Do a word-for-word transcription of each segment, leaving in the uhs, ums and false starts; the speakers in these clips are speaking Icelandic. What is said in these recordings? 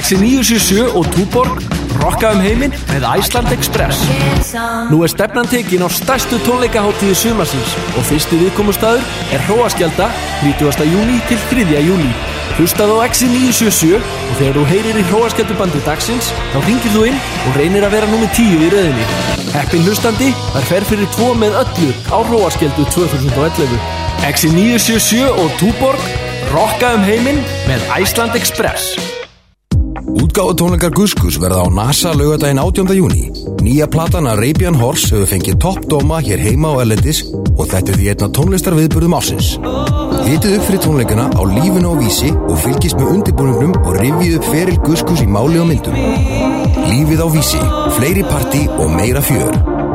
Exi níu sjö sjö og Túborg rokka um heiminn með Iceland Express. Nú er stefnan tekin á stærstu tónleikahátíði sumarsins og fyrsti viðkomustaður er Hróarskelda þrítugasta júní til þriðja júlí. Hlustaðu á Exi níu sjö sjö og þegar þú heyrir í Hróarskeldubandi dagsins þá hringir þú inn og reynir að vera númer tíu í röðinni. Heppinn hlustandi þar fer fyrir tvo með öllu á Hróarskeldu tvö þúsund og ellefu. Exi níu sjö sjö og Túborg rokka um heiminn með Iceland Express. Útgáfutónleikar Guskus verða á NASA laugardaginn átjánda júní. Nýja platan Arabian Horse hefur fengið toppdóma hér heima á erlendis og þetta er því einn af tónlistarviðburðum ársins. Hitið upp fyrir tónleikana á Lífinu á Vísi og fylgist með undirbúningnum og rifjið upp feril Guskus í máli og myndum. Lífið á Vísi, fleiri partí og meira fjör.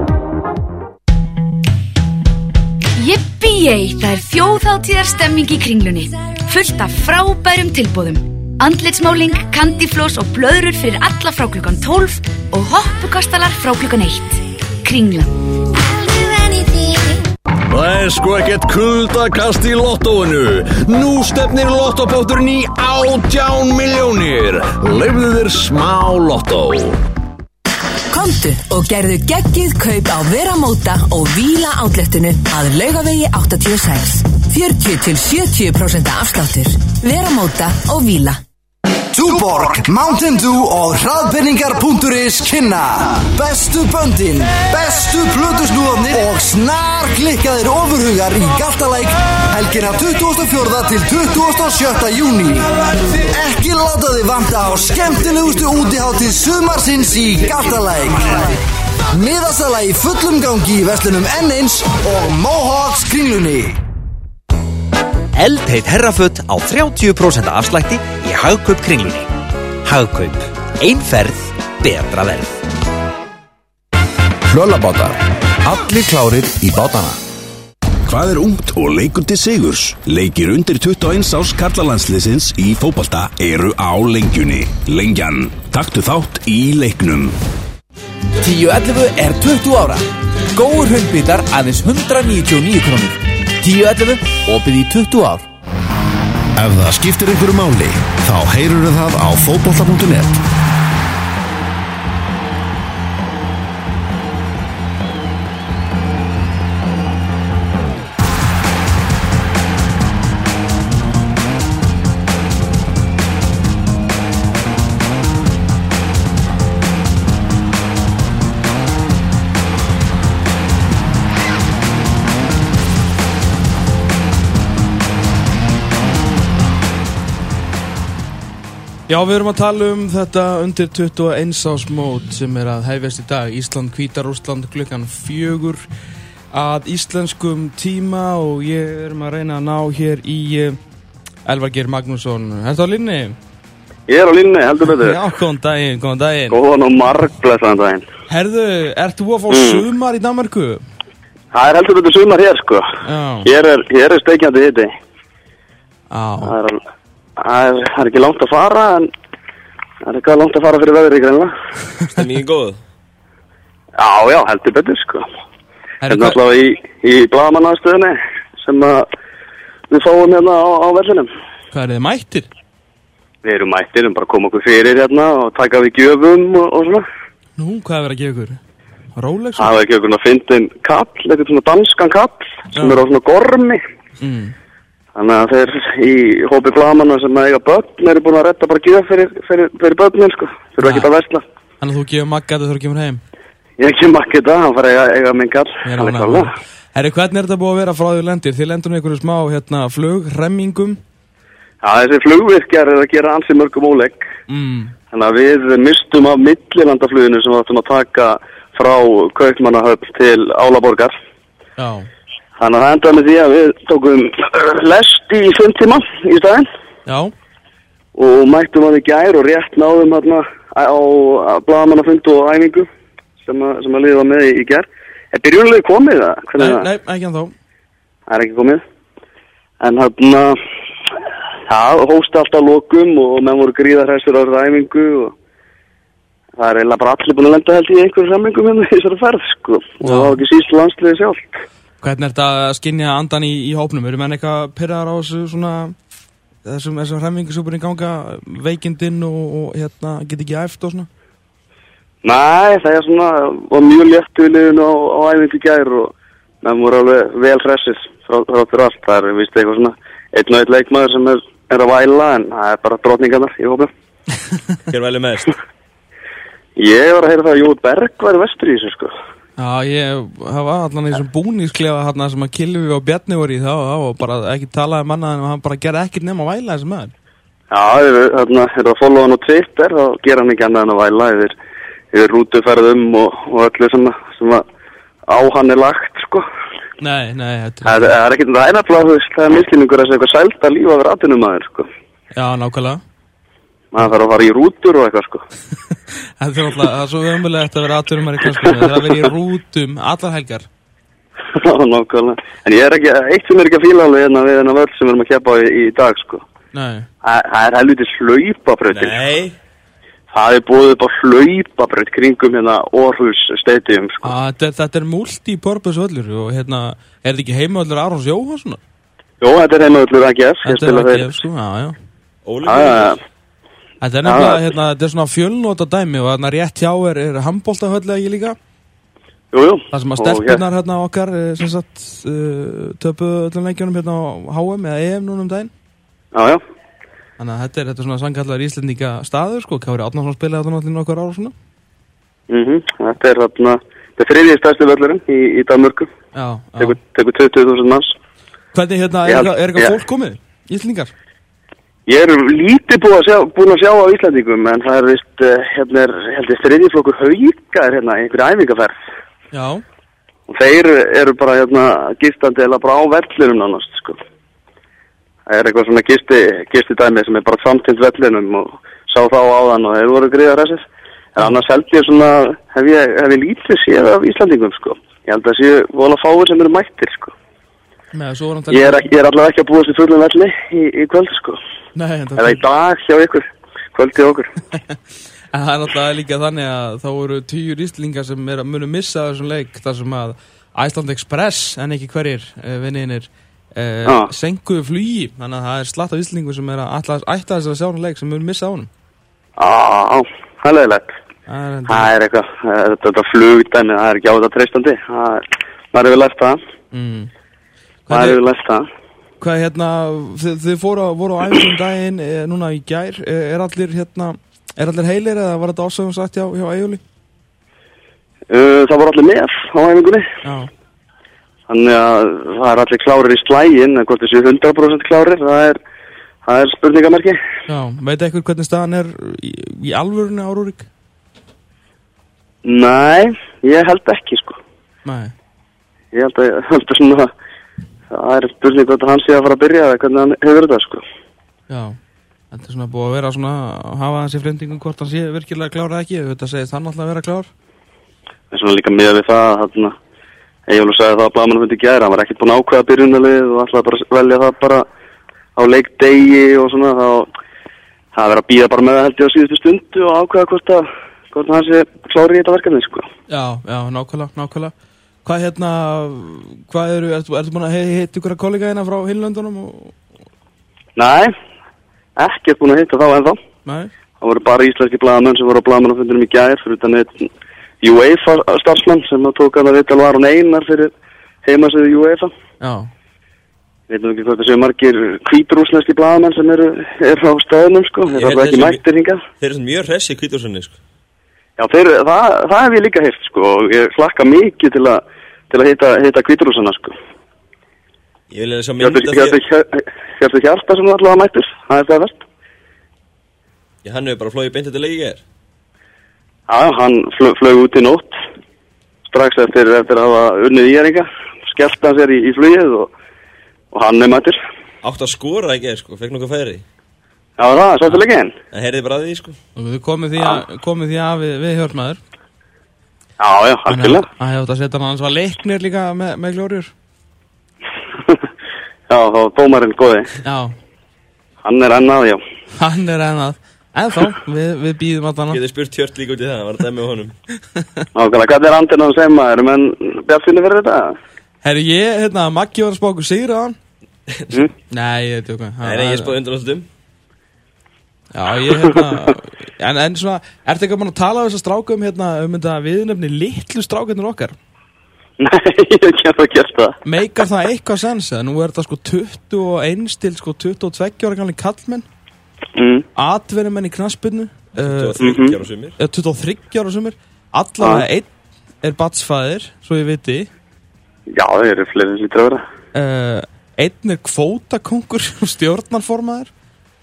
Yippee, það er þjóðhátíðarstemming í Kringlunni. Fullt af frábærum tilboðum. Andlitsmáling, kandifloss og blöðrur fyrir alla frá klukkan tólf og hoppukastalar frá klukkan eitt. Kringlan. Það er sko ekkert kuldakast í lottóinu. Nú stefnir lottopotturinn í átján milljónir. Leyfðu þér smá lottó. Komdu og gerðu geggjuð kaup á Veramóta og Víla outletinu að Laugavegi áttatíu og sex. fjörutíu til sjötíu prósent afsláttur. Veramóta og Víla. Túborg, Mountain Dew og hraðpenningar punktur is kynna bestu böndin, bestu plötusnúðarnir og snarklikkaðir ofurhugar í Galtalæk helgina tuttugasta og fjórða til tuttugasta og sjötta júní. Ekki láta þig vanta á skemmtilegustu útihátíð sumarsins í Galtalæk. Miðasala í fullum gangi í verslunum N eins og Mohawks Kringlunni. Eldheit herraföt á þrjátíu prósent afslætti í Hagkaup Kringlunni. Hagkaup. Einferð, betra verð. Hlöllabátar. Allir klárir í bátana. Hvað er ungt og leikur til sigurs? Leikir undir tuttugu og eins árs karlalandsliðsins í fótbolta eru á lengjunni. Lengjan. Taktu þátt í leiknum. tíu ellefu er tuttugu ára. Góður hundbitar aðeins hundrað níutíu og níu krónur. tíu ellefu, opið í tuttugu ár. Ef það skiptir einhverju máli, þá heyrurðu það á fótbolta punktur net. Já, við erum að tala um þetta undir tuttugu og eins árs mót sem er að hefjast í dag. Ísland, Hvíta-Rússland klukkan fjögur að íslenskum tíma og ég erum að reyna að ná hér í Elvar Geir Magnússon. Ertu á línni? Ég er á línni, heldur betur. Já, góðan daginn, góðan daginn. Góðan og margblessaðan daginn. Herðu, ert þú að fá mm. sumar í Danmarku? Það er heldur betur sumar hér, sko. Já. Hér er, hér er steikjandi hiti. Já. Það er alveg... Það er, það er ekki langt að fara, en það er eitthvað langt að fara fyrir veðri, greinlega. Stemmingin góð? Já, já, heldur betur, sko. Þetta er alltaf í, í blaðamannastöðinni sem að við fáum hérna á, á vellinum. Hvað er þið mættir? Við erum mættir, við bara koma okkur fyrir hérna og taka við gjöfum og, og svona. Nú, hvað er verið að gefa ykkur? Rólegs? Það er ekki okkur að finna einn kall, eitthvað svona danskan kall, sem já. Er á svona gormi. Mm. Þannig að þeir í hópi blaðamanna sem eiga börn eru búin að redda bara gjöf fyrir, fyrir, fyrir börnin, sko. Þeir eru ekkert að versla. Þannig að þú gefur Magga þetta þegar þú kemur heim? Ég gefur Magga þetta, hann fara að eiga, eiga minn kall. Herri, hvernig er þetta búið að vera frá því lendir? Þið lendur með einhverju smá hérna, flugremmingum? Já, þessi flugvirkjar er að gera ansi mörgum ólegg. Mm. Þannig að við mistum af millilandafluginu sem við áttum að taka frá Kaupmannahöfn til Álaborgar. Já. Þannig að það endaði með því að við tókum lest í fimm tíma í staðinn. Já. Og mættum að við gær og rétt náðum hérna á blaðamannafund og æfingu sem að, sem að liða með í, í gær. Er byrjunlega komið það? Nei, það? Nei, ekki ennþá. Það er ekki komið. En hérna, já, hósta alltaf lokum og menn voru gríðarhæstur á þessu æfingu og það er eiginlega bara allir búin að lenda held í einhverjum samlingum hérna í þessari ferð, sko. Og það var ekki síst landsliðið sjálft. Hvernig er þetta að skynja andan í, í hópnum? Eru menn eitthvað pirraðar á þessu svona þessum, þessum hremmingasúpunni ganga veikindinn og, og hérna, get ekki æft og svona? Nei, það er svona, var mjög létt við liðinu á, á æfingu í gær og það voru alveg vel hressir frá, frá fyrir allt. Það er vist eitthvað svona, einn og einn leikmaður sem er, er að væla en það er bara drottningarnar í hópum. Hver væli mest? Ég var að heyra það að Jói Berg væri vestur í þessu, sko. Já, ég hafa allan í þessum búningsklefa hérna sem að Kilvi og Bjarni voru í þá og bara ekki talaði um annað en hann bara gerði ekkert nema að væla þessi maður. Já, þarna er það að followa hann á Twitter þá gera hann ekki annað en að væla yfir, yfir rútuferðum og, og öllu sem, sem að á hann er lagt, sko. Nei, nei, þetta er... Það er ekkert, það er nefnilega, þú veist, það er miskilningur að segja eitthvað sælt að lífa að vera atvinnumæður, sko. Já, nákvæmlega. Maður þarf að fara í rútur og eitthvað, sko. Þetta er alltaf, það er svo ömulegt að vera atvinnumæður í kannski, það er verið í rútum allar helgar. Já, nákvæmlega. En ég er ekki, eitt sem er ekki að fíla alveg hérna við hérna völd sem við erum að keppa í, í dag, sko. Nei. Það er helviti hlaupabrautin. Nei. Það er búið upp á hlaupabraut kringum hérna Orhus Stadium, sko. Á, þetta, þetta er multi-purpose völlur og hérna, er þetta ekki heimavöllur Arons Jóhannssonar? Jó, þetta er heimavöllur A G F. Þetta er A G F, sko, já, já. Óli Guðmunds. Þetta er nefnilega, hérna, þetta er svona fjölnota dæmi og þarna rétt hjá er, er handboltahöll ekki líka? Jú, jú. Það sem að stelpunar hérna okkar, sem sagt, uh, töpu öllum leikjunum hérna á H M eða E M núna um daginn. Já, já. Þannig að þetta er, þetta er svona sangallar íslendinga staður, sko. Kári Árnason spilaði þetta náttúrulega nokkur ára svona. Mhm, þetta er þarna, þetta er þriðji stærsti völlurinn í, í Danmörku. Já, já. Tekur, tekur tuttugu þúsund manns. Hvernig hérna, er eitthvað, er eitthvað fólk komið? Íslendingar? Ég er lítið búin að sjá, búin að sjá á Íslandingum, en það er vist, uh, hérna er, heldur, þriðjiflokkur Hauka er hérna, einhverju æfingaferð. Já. Og þeir eru bara, hérna, gistandi eða bara á vellinum nánast, sko. Það er eitthvað svona gisti, gisti dæmi sem er bara samtind vellinum og sá þá áðan og þeir voru gríðar þessir. En annars held ég svona, hef ég, hef ég lítið séð af Íslandingum, sko. Ég held að það séu vola fáir sem eru mættir, sko. Nei, svo var hann Ég er, ekki, ég er allavega ekki að búast í fullum velli í, í kvöld, sko. Nei, en eða í dag hjá ykkur, kvöldi okkur. En það er alltaf líka þannig að þá eru tíur íslendingar sem er að munu missa þessum leik þar sem að Iceland Express en ekki hverjir vinninir eh, ah. senkuðu flugi, þannig að það er slatt af íslendingu sem er að ætla þess að sjá hún leik sem munu missa á honum. Á, það er leiðilegt. Það er eitthvað, þetta flugdæmi, það er ekki á þetta treystandi, það er, maður hefur lært það. Mm. Maður hefur lært það. Hvað hérna, þið, þið fóru, voru á æfingum daginn e, núna í gær, e, er allir hérna, er allir heilir eða var þetta ásögum sagt hjá, hjá Eyjólfi? Uh, það voru allir með á æfingunni. Já. Þannig að það er allir klárir í slægin, en hvort þessi hundrað prósent klárir, það er, það er spurningamerki. Já, veit eitthvað hvernig staðan er í, í alvörunni á Rúrik? Nei, ég held ekki, sko. Nei. Ég held að, held að svona... Það er spurning hvort hann sé að fara að byrja eða hvernig hann hefur þetta, sko. Já, þetta er svona búið að vera svona að hafa hans í frendingum hvort hann sé virkilega klár eða ekki, þetta segist hann alltaf að vera klár. Það er svona líka með við það, þarna, Eyjólfur sagði það að blaðmannafund í gær, hann var ekkert búinn að ákveða byrjunarlið og ætlaði bara að velja það bara á leikdegi og svona, þá það er verið að bíða bara með það held ég á síðustu stundu og ákveða hvort að, hvort hann sé klár í þetta verkefni, sko. Já, já, nákvæmlega, nákvæmlega. Hvað hérna, hvað eru, ertu, ertu búin að hitta ykkur að kollega hérna frá Hinlöndunum? Og... Nei, ekki búin að hitta þá ennþá. Nei. Það voru bara íslenski blaðamenn sem voru á blaðamannafundinum í gær, fyrir utan einn UEFA starfsmann sem að tók að það viðtal var hún einar fyrir heimasíðu UEFA. Já. Veit nú ekki hvort það séu margir hvítrússneski blaðamenn sem eru, eru á stöðunum, sko. Þeir eru ekki mættir hingað. Þeir eru mjög hressi hvítrússinni, sko. Já, þeir, það, það hef ég líka heyrt, sko, og ég hlakka mikið til að, til að hitta, hitta hvítrússana, sko. Ég vil eða sjá mynda því að... Hjörtur Hjarta sem allavega mættur, það er það verst. Já, hann hefur bara flóið beint þetta leik í gær. Já, hann flög, flög út í nótt, strax eftir, eftir að hafa unnið í eringa, skellt hann sér í, í flugið og, og hann er mættur. Átt að skora ekki, sko, fekk nokkuð færi. Já, það er svolítið leikinn. Það heyrði bara að því, sko. Og við komum því að, komum því að við, við hjörtmaður. Já, já, algjörlega. Það hefði átt að setja hann hans var leiknir líka með, með glóriur. Já, þá var dómarinn góði. Já. Hann er ennað, já. Hann er ennað. En þá, við, við býðum að hana. Ég hefði spurt Hjört líka út í það, var það dæmi á honum. Nákvæmlega, hvað er andinn á þeim maður, menn bjartfinni fyrir þetta? Herri, ég, hérna, Maggi var að spá okkur sigur á hann. Mm? Nei, ég veit ekki. Nei, nei, ég spáði undanúrslitum. Já, ég hérna, en, en svona, ertu ekki að mann að tala um þess að stráka um hérna, um þetta viðnefni litlu strákarnir okkar? Nei, ég hef ekki að gera það. Meikar það eitthvað sens, eða nú er þetta sko tuttugu og eins til sko tuttugu og tveggja ára gamli kallmenn, mm. atvinnumenn í knattspyrnu, tuttugu og þriggja ára sumir. Uh, tuttugu og þriggja ára sumir, allavega ah. einn er batsfæðir, svo ég viti. Já, það eru fleiri sem lítur að vera. Uh, einn er kvótakongur og stjórnarformaður.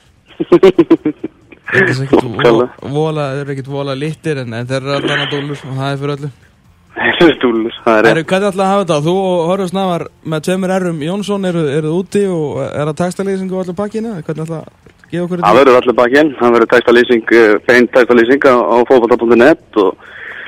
Það er ekkert vola, það er ekkert vola litir en, en þeir eru allan að dúllur og það er fyrir öllu. Þeir eru dúllur, það er rétt. Hvernig ætlaði að hafa þetta? Þú og Hörður Snævar með tveimur errum Jónsson eru, eru úti og er það textalýsing og allir pakkinu? Hvernig ætlaði að gefa okkur þetta? Það verður allir pakkin, það verður textalýsing, beint textalýsing á, á fótbolta punktur net og,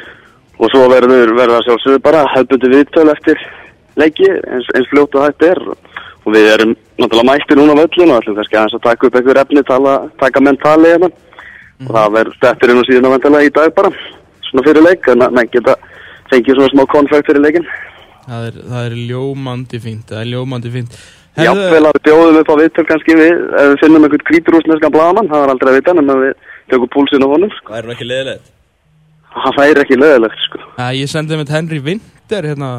og svo verður verða sjálfsögur bara hefðbundi viðtöl eftir leiki eins, eins fljótt og hægt er og við erum náttúrulega mættir núna á völlin og ætlum kannski aðeins að taka upp einhver efni, tala, taka mentali hérna mm. og það verður stættir inn og síðan á vendalega í dag bara, svona fyrir leik, en að menn geta fengið svona smá konfekt fyrir leikin. Það er, það er ljómandi fínt, það er ljómandi fínt. Hefðu... Jafnvel að við bjóðum upp á viðtöl kannski við, ef við finnum einhvern hvítrússneskan blaðamann, það er aldrei að vita, en við tökum púlsinn á honum. Sko. Það er nú ekki leiðilegt? Það er ekki leiðilegt, sko. Æ, ég sendi með Henry Winter, hérna,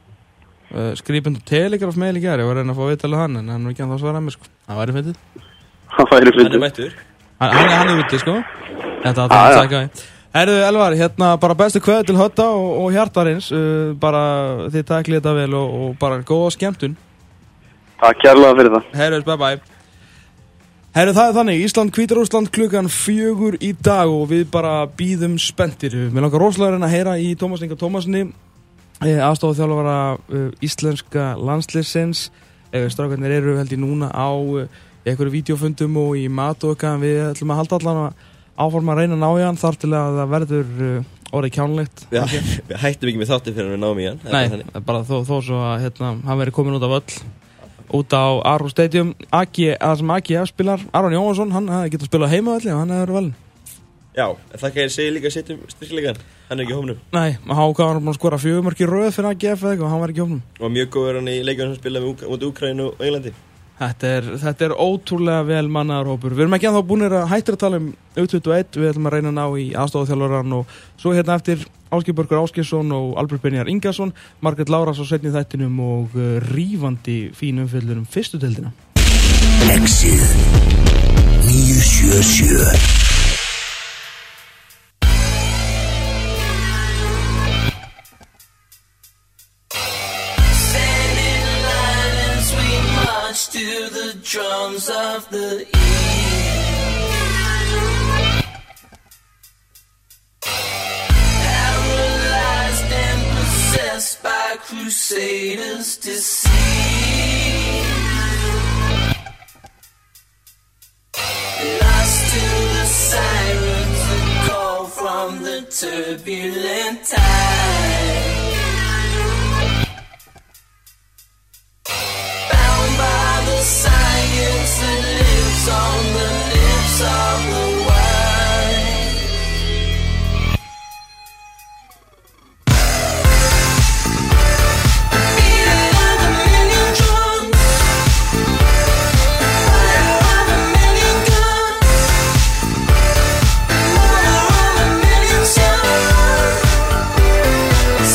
uh, skrifend og telegraf meil í gær, ég var að reyna að fá viðtalið hann, en hann var ekki að það svara að mér, sko. Það væri fyndið. Það væri fyndið. Hann er mættur. Hann, hann, hann er úti, sko. Þetta að það sækja við. Herðu, Elvar, hérna bara bestu kveð til Hötta og, og Hjartarins, uh, bara þið taklið þetta vel og, og bara góða skemmtun. Takk kærlega fyrir það. Herðu, bye bye. Herðu, það er þannig, Ísland, Hvíta-Rússland klukkan fjögur í dag og við bara bíðum spenntir. Mér langar rosalega að heyra í Tómas Inga Tómasinni, eh, aðstoðarþjálfara uh, íslenska landsliðsins. Eh, strákarnir eru held ég núna á uh, einhverju vídeofundum og í mat og eitthvað, við ætlum að halda allan að áforma að reyna að ná í hann þar til að það verður uh, orðið kjánlegt. Já, við hættum ekki með þátti fyrir að við náum í hann. Nei, bara þó, þó svo að hérna, hann verið komin út af öll út á Arhus Stadium. A G, að sem A G F spilar, Aron Jóhansson, hann hefði getað spilað heima öllu og hann hefði verið valinn. Já, en það kann ég segja líka að setjum styrklegan, hann er ekki í hófnum. Nei, hann var búin að skora fjögur mörk í röð fyrir A G F eða eitthvað, hann var ekki í hófnum. Og mjög góður hann í leikjum sem spilaði út Úkraínu og Englandi. Þetta er, þetta er ótrúlega vel mannaðar hópur. Við erum ekki ennþá búinir að hættir að tala um U tuttugu og eitt, við ætlum að reyna að ná í aðstoðarþjálfarann og svo hérna eftir Ásgeir Börgur Ásgeirsson og Albert Brynjar Ingason, Margrét Láras á seinni þættinum og uh, rífandi fín umfjöllur um fyrstu deildina. Exið níu sjö sjö. To the drums of the east, paralyzed and possessed by crusaders to see, lost to the sirens that call from the turbulent tide. Science that lives on the lips of the wild. Beating of a million drums, fire of a million guns, mother of a million sons.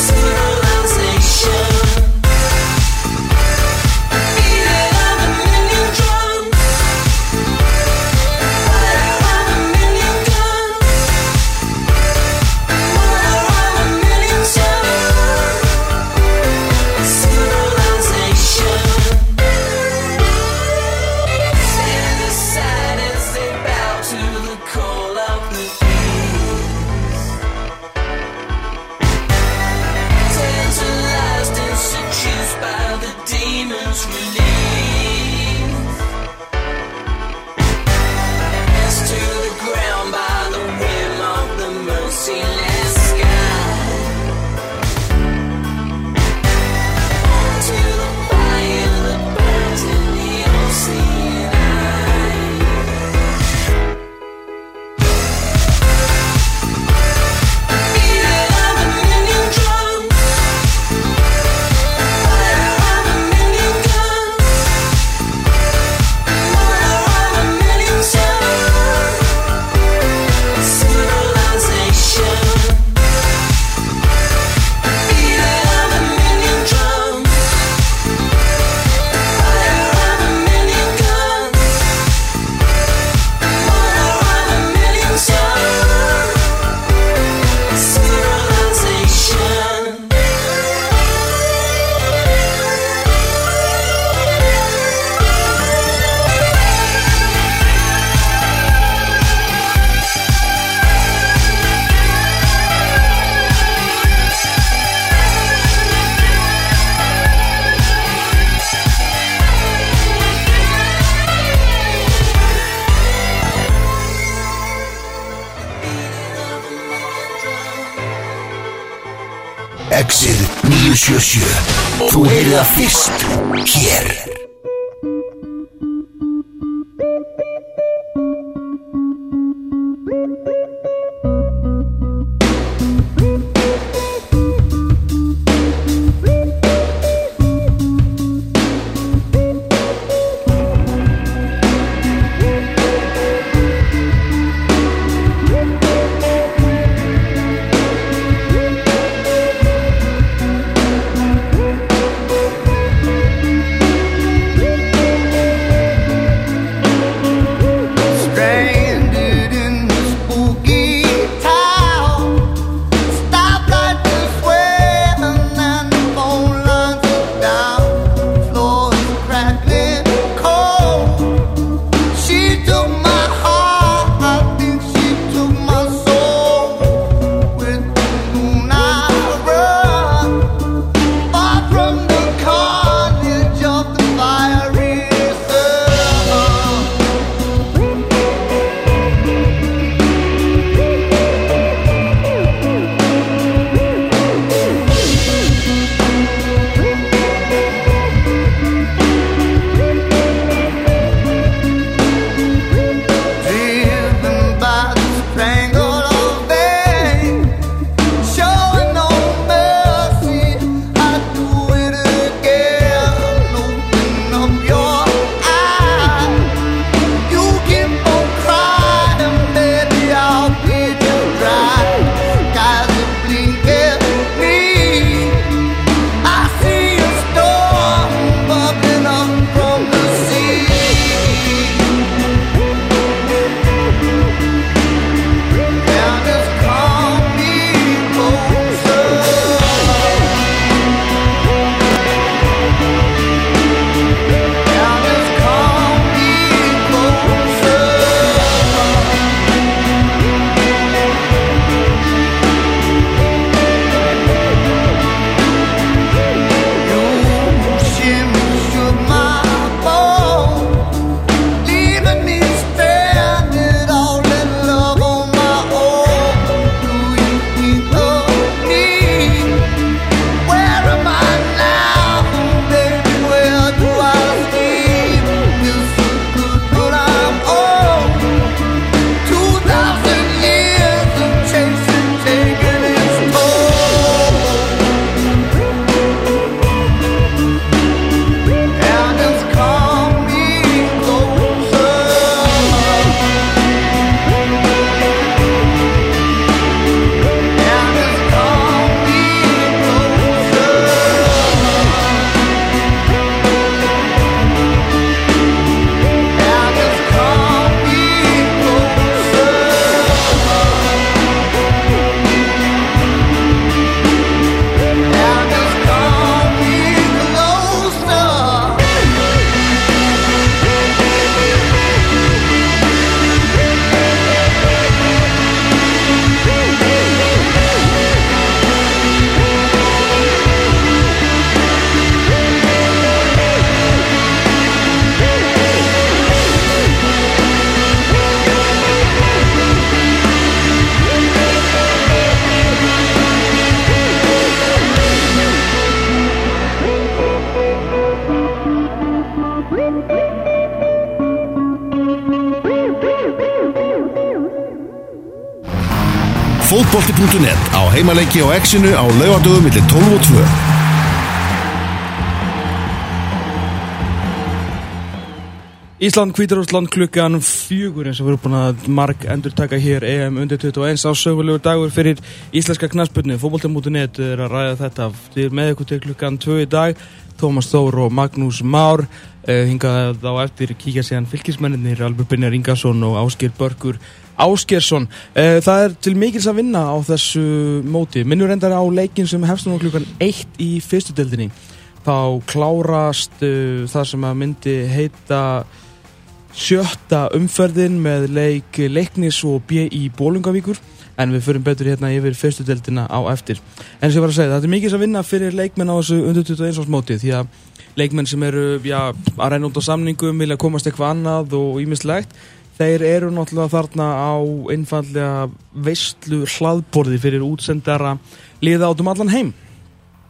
níu sjö sjö. Þú heyrið það fyrst hér. Fótbolti punktur net á heimaleiki á X-inu á laugardögum milli tólf og tvö. Ísland, Hvíta-Rússland klukkan fjögur eins og við erum búin að marg endurtaka hér E M undir tuttugu og eins á sögulegur dagur fyrir íslenska knattspyrnu. Fótbolti punktur net er að ræða þetta. Þið er með ykkur til klukkan tvö í dag. Tómas Þór og Magnús Már eh, hingað á eftir kíkja síðan fylkismennirnir Albert Brynjar Ingason og Ásgeir Börkur Ásgeirsson. Eh, það er til mikils að vinna á þessu móti. Minnur endar á leikinn sem hefst nú klukkan eitt í fyrstu deildinni. Þá klárast uh, það sem að myndi heita sjötta umferðin með leik Leiknis og B í Bolungavíkur, en við förum betur hérna yfir fyrstu deildina á eftir. En sem ég var að segja, þetta er mikið að vinna fyrir leikmenn á þessu undir tuttugu og eins árs móti, því að leikmenn sem eru já, að reyna út á samningum, vilja komast eitthvað annað og ýmislegt, þeir eru náttúrulega þarna á einfaldlega veislu hlaðborði fyrir útsendara liða át um allan heim.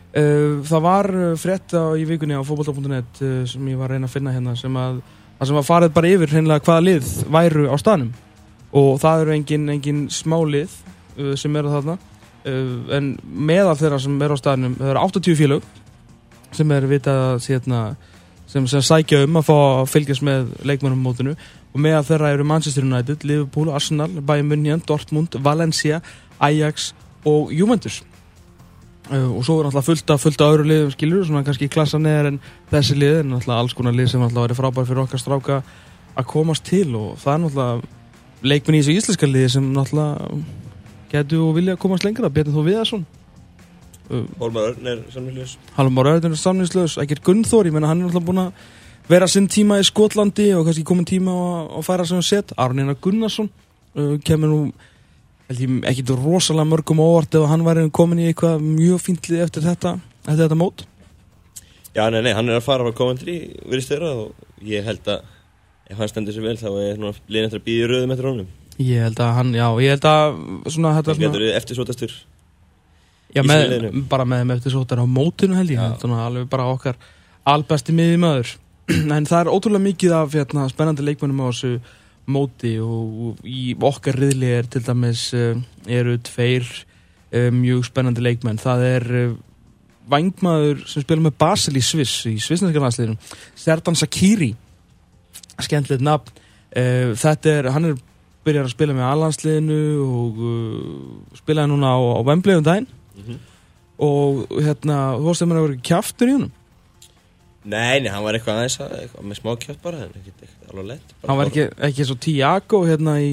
Uh, það var frétt á, í vikunni á fótbolta punktur net uh, sem ég var að reyna að finna hérna sem að, að sem var farið bara yfir hreinlega hvaða lið væru á staðnum og það eru engin, engin smá lið uh, sem eru þarna uh, en meðal þeirra sem eru á staðnum það eru áttatíu félög sem er vitað að hérna, sem, sem sækja um að fá að fylgjast með leikmönnum mótinu og meðal þeirra eru Manchester United, Liverpool, Arsenal, Bayern München, Dortmund, Valencia, Ajax og Juventus. Uh, og svo er náttúrulega fullt af, fullt af öðru liðum skilur, svona kannski klassa neðar en þessi lið en náttúrulega alls konar lið sem náttúrulega verið frábær fyrir okkar stráka að komast til og það er náttúrulega leikmenn í þessu íslenska liði sem náttúrulega getur og vilja komast lengra, Bjarni Þór Viðarsson uh, Hólmar Örn er samningslaus Hólmar Örn er samningslaus, Eggert Gunnþór, ég meina hann er náttúrulega búin að vera sinn tíma í Skotlandi og kannski komin tíma að færa sem við set, Aron Einar Gunnarsson uh, kemur nú held ég ekki rosalega mörgum óvart ef hann væri komin í eitthvað mjög fínt lið eftir þetta, eftir þetta mót. Já, nei, nei, hann er að fara frá Coventry virðist þeirra og ég held að ef hann stendur sér vel þá er hann liðin eftir að bíða í röðum eftir honum. Ég held að hann, já, ég held að svona þetta svona... Hann getur eftirsótastur Já, með, bara með þeim eftirsótar á mótinu held ég, þannig að alveg bara okkar albesti miðjumaður. En það er ótrúlega mikið af hérna, spennandi leikmönnum á þessu móti og í okkar riðli er til dæmis uh, eru tveir uh, mjög spennandi leikmenn. Það er uh, vængmaður sem spila með Basel í Sviss í svissneska landsliðinu, Serdan Shaqiri, skemmtilegt nafn. Uh, þetta er, hann er byrjar að spila með A-landsliðinu og uh, spilaði núna á, á Wembley um daginn mm-hmm. og hérna, þú veist að maður hefur kjaftur í honum. Nei, nei, hann var eitthvað aðeins að, eitthvað með smá kjátt bara, en ekkert eitthvað alveg lett. Hann var ekki, ekki svo Thiago hérna í,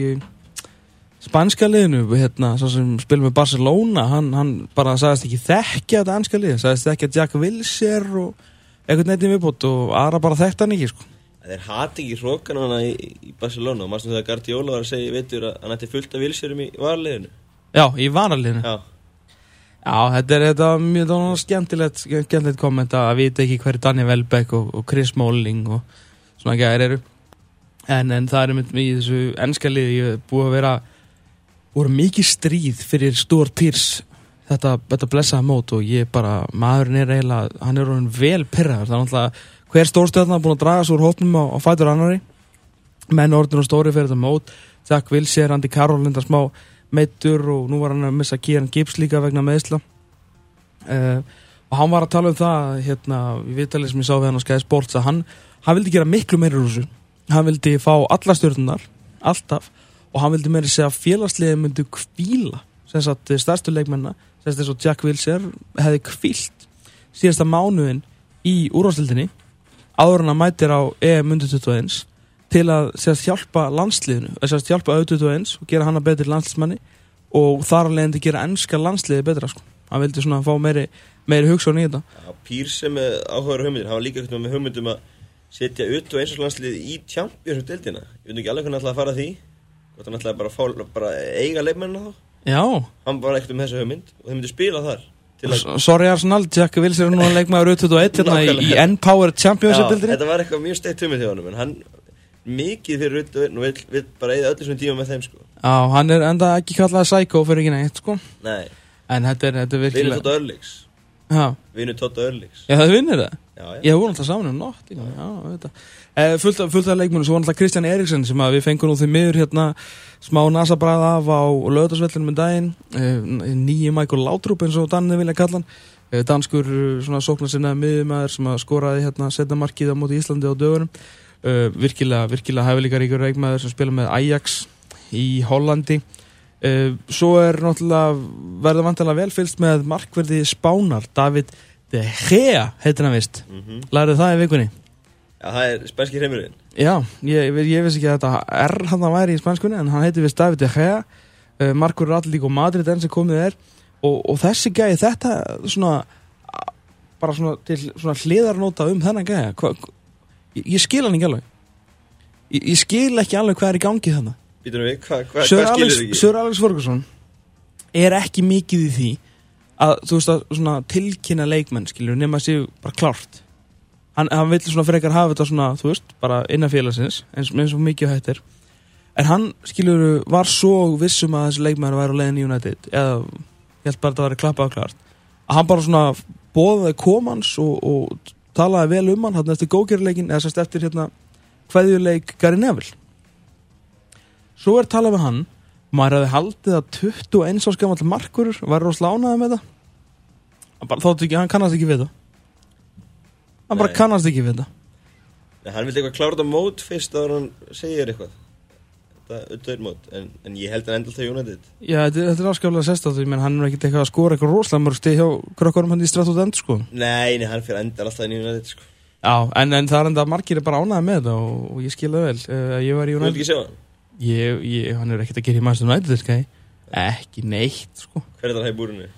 í spanska liðinu, hérna, svo sem spilur með Barcelona, hann, hann bara sagðist ekki þekkja þetta anska lið, sagðist þekkja Jack Wilshere og eitthvað neitt í viðbót og aðra bara þekkta hann ekki, sko. Það er hati ekki hrókan hana í, í Barcelona og maður sem það Guardiola var að segja, veitur að hann ætti fullt af Wilsherum í varaliðinu. Já, í varaliðinu. Já. Já, þetta er þetta mjög skemmtilegt, skemmtilegt komment að vita ekki hverju Daniel Welbeck og, og Chris Smalling og svona gæðir eru. En, en það er með í þessu enska liði búið að vera, voru mikið stríð fyrir Stuart Pearce þetta, þetta blessaða mót og ég bara, maðurinn er eiginlega, hann er orðinn vel pirraður. Það er náttúrulega hver stórstjörna búin að draga svo úr hópnum á, á fætur annari. Menn orðin og stóri fyrir þetta mót, Jack Wilshere, Andy Carroll, enda smá meittur og nú var hann að missa Kieran Gibbs líka vegna meðsla uh, og hann var að tala um það hérna í viðtalið sem ég sá við hann á Sky Sports að hann, hann vildi gera miklu meira úr þessu, hann vildi fá alla stjörnunar, alltaf og hann vildi meira segja að félagsliðið myndi hvíla, sem sagt stærstu leikmenna sem sagt eins og Jack Wilshere hefði hvílt síðasta mánuðin í úrvalsdeildinni áður en að mætir á E M undir tuttugu og eins til að sérst hjálpa landsliðinu, sérst hjálpa U tuttugu og eins og gera hana betri landsliðsmanni og þar að leiðandi gera enska landsliði betra sko. Hann vildi svona fá meiri, meiri hugsun í þetta. Já, Pearce með áhugaður hugmyndir, hann var líka eitthvað með hugmyndum að setja U tuttugu og eins landsliði í Champions deildina. Ég veit ekki alveg hvernig hann ætlaði að fara að því, hvort hann ætlaði bara að fá, bara eiga leikmennina þá. Já. Hann var eitthvað með þessu hugmynd og þeir myndi spila þar. Að... Sorry Arsenal, Jack Wilshere er nú að leikmaður U tuttugu og eitt hérna í, í N-Power Championship deildinni. Þetta var eitthvað mjög steikt hugmynd hjá honum, en hann mikið fyrir rutt og við vil bara eða öllu svona tíma með þeim sko. Já, hann er enda ekki kallað psycho fyrir ekki neitt sko. Nei. En þetta er, þetta er virkilega... Vinur Tóta Örlíks. Já. Vinur Tóta Örlíks. Já, það vinnir það? Já, já. Ég voru alltaf saman um nótt. Já, þetta. Eh, fullt af, fullt af leikmunum, svo var alltaf Kristján Eriksson sem að við fengum nú því miður hérna smá nasabræð af á Laugardalsvellinum um daginn. Eh, nýji Michael Laudrup eins og Danni vilja kalla hann. Eh, danskur svona sóknarsinnaði miðjumaður sem að skoraði hérna setna markið á móti Íslandi á dögunum. Uh, virkilega, virkilega hæfileikaríkur leikmaður sem spila með Ajax í Hollandi uh, svo er náttúrulega verða vantilega vel fylgst með markverði Spánar David De Gea heitir hann vist mm-hmm. Lærið það í vikunni? Já, það er spænski hreimurinn. Já, ég, ég, ég vissi ekki að þetta R hann það væri í spænskunni en hann heitir vist David De Gea uh, markverður Atletico Madrid enn sem komið er og, og þessi gæi þetta svona bara svona til svona hliðarnóta um þennan gæi hvað Ég, ég skil hann ekki alveg Ég, ég skil ekki alveg hvað er í gangi þannig Býtum við, hvað hva, hva skilur þið ekki? Sir Alex Ferguson er ekki mikið í því að þú veist að svona tilkynna leikmenn skilur nema að séu bara klárt hann, hann vill svona frekar hafa þetta svona þú veist, bara innan félagsins eins, eins og mikið hættir en hann skilur var svo vissum að þessi leikmenn væri á leiðin í United eða ég held bara að það væri klappað og klárt hann bara svona boðaði komans og, og talaði vel um hann hann eftir góðgerðarleikin eða sérst eftir hérna kveðjuleik Gary Neville. Svo er talað við hann, maður hefði haldið að tuttugu og eins árs gamall markurur var rosalega ánægður með það. Hann bara þótt ekki, hann kannast ekki við það. Hann bara Nei. kannast ekki við það. Nei, hann vildi eitthvað klára þetta mót fyrst áður hann segir eitthvað. Þetta auðvitað mót, en, en ég held að enda alltaf United. Já, þetta, þetta er afskaplega sérstætt, menn hann er ekkert eitthvað að skora eitthvað rosalega mörg stig hjá krökkunum hann í Stratford End, sko. Nei, nei, hann fyrir endar alltaf inn í United, sko. Já, en, en það er enda að margir er bara ánægði með þetta og, og ég skil það vel. Uh, ég var í Þú United. vilt ekki sjá hann? Ég, ég, hann er ekkert að gera í Manchester United, skæði. Ekki neitt, sko. Hver er það hæg búrinu?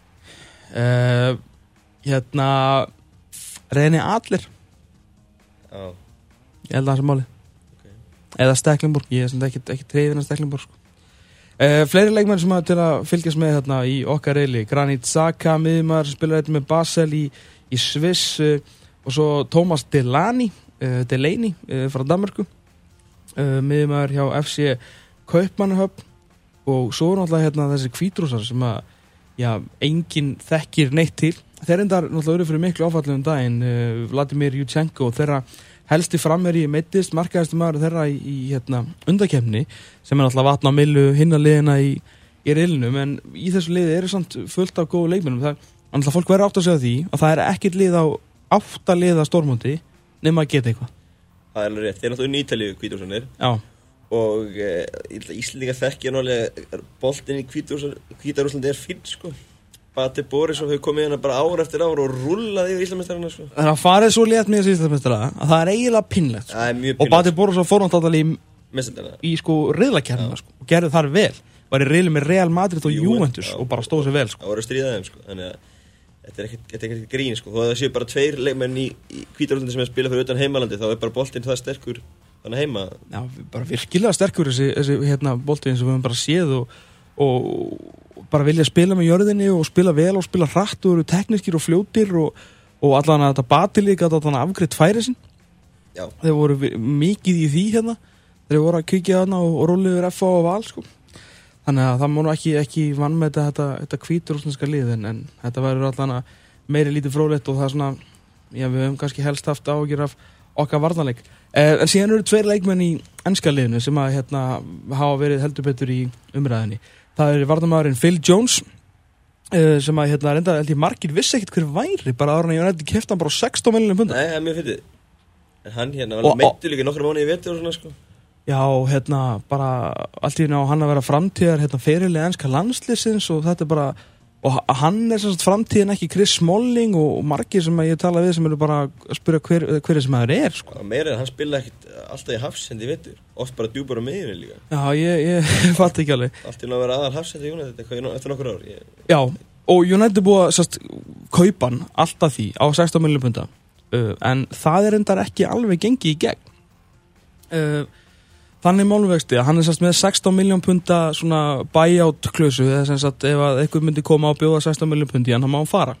Uh, hérna, Reyni Adler. Já. Ég held að það sem máli. Eða Stecklenburg, ég er sem ekki, ekki treyðin að Stecklenburg, sko. Uh, fleiri leikmenn sem að til að fylgjast með hérna í okkar reyli. Granit Xhaka, miðjumar, sem spilar þetta með Basel í, í Sviss uh, og svo Thomas Delaney, uh, Delaney uh, frá Danmarku. Uh, miðjumar hjá F C Kaupmannahöfn og svo er náttúrulega hérna þessi hvítrúsar sem að já, enginn þekkir neitt til. Þeir endar náttúrulega eru fyrir miklu áfallum daginn, uh, Vladimir Juchenko og þeirra helsti framherji meiddist, markaðasti maður þeirra í, í hérna, undakefni sem er alltaf vatna á millu hinna liðina í, í riðlinum, en í þessu liði eru samt fullt af góðu leikmennum. Það er alltaf fólk verður átt að segja því að það er ekkert lið á átta liða stórmóti nema að geta eitthvað. Það er alveg rétt, þeir er náttúrulega Ítalíu Hvítrúsarnir. Já. Og e, Íslendingar þekkja náttúrulega boltinn í Hvítarúslandi er fín, sko. Bati Borisov hefur komið hérna bara ár eftir ár og rullaði yfir Íslandsmeistarana, sko. Það er að farið svo létt með þessi Íslandsmeistara að það er eiginlega pinnlegt, sko. Það er mjög pinnlegt. Og Bati Borisov fór náttúrulega í, í sko riðlakeppnina, sko, og gerði þar vel. Var í riðli með Real Madrid og Juventus og bara stóð sér vel, sko. Það voru stríðaðum, sko. Þannig að þetta er ekkert ekkert grín, sko. Þó að það séu bara tveir leikmenn í, í Hvítarúslandi sem er að spila fyrir utan heimalandi, þá er bara boltinn það sterkur þannig heima. Já, bara virkilega sterkur þessi, þessi hérna boltinn sem við höfum bara séð og, og bara vilja spila með jörðinni og spila vel og spila hratt og eru teknískir og fljótir og, og allan að þetta batilík að þetta afgreitt færi sin. Já. Þeir voru mikið í því hérna. Þeir voru að kikja þarna og, og rúlið yfir F A og Val, sko. Þannig að það má nú ekki, ekki vannmeta þetta, þetta hvíturúslandska lið en, en þetta verður allan að meiri lítið fróðlegt og það er svona, já, við höfum kannski helst haft áhyggjur af okkar varnarleik. Eh, en síðan eru tveir leikmenn í enska liðinu sem að hérna hafa verið heldur betur í umræðinni. Það er varnarmaðurinn Phil Jones eh, sem að hérna reynda held ég margir vissi ekkert hver væri bara ára en ég var eitthvað keypti hann bara á sextán milljónum punda. Nei, það er mjög fyndið. En hann hérna var meiddur líka nokkra mánuði í vetur og svona, sko. Já, hérna, bara allt í einu á hann að vera framtíðar hérna fyrirlið enska landsliðsins og þetta er bara, og hann er sem sagt framtíðin ekki Chris Smalling og margir sem ég tala við sem eru bara að spyrja hver, hver sem það er, sko. Já, meira en hann spila ekkert alltaf í hafsendi í vetur, oft bara djúpar á miðjunni líka. Já, ég, ég fatt ekki alveg. Allt í einu að vera aðal hafsendi í United eftir nokkur ár. Ég... Já, og United búið að sérst kaupa hann alltaf því á sextán milljónum punda, uh, en það er endar ekki alveg gengið í gegn. Uh, Þannig málumvexti að hann er sérst með sextán milljón punda svona buyout klausu eða sem sagt ef að eitthvað myndi koma og bjóða sextán milljón pundi hann, hann má hann fara.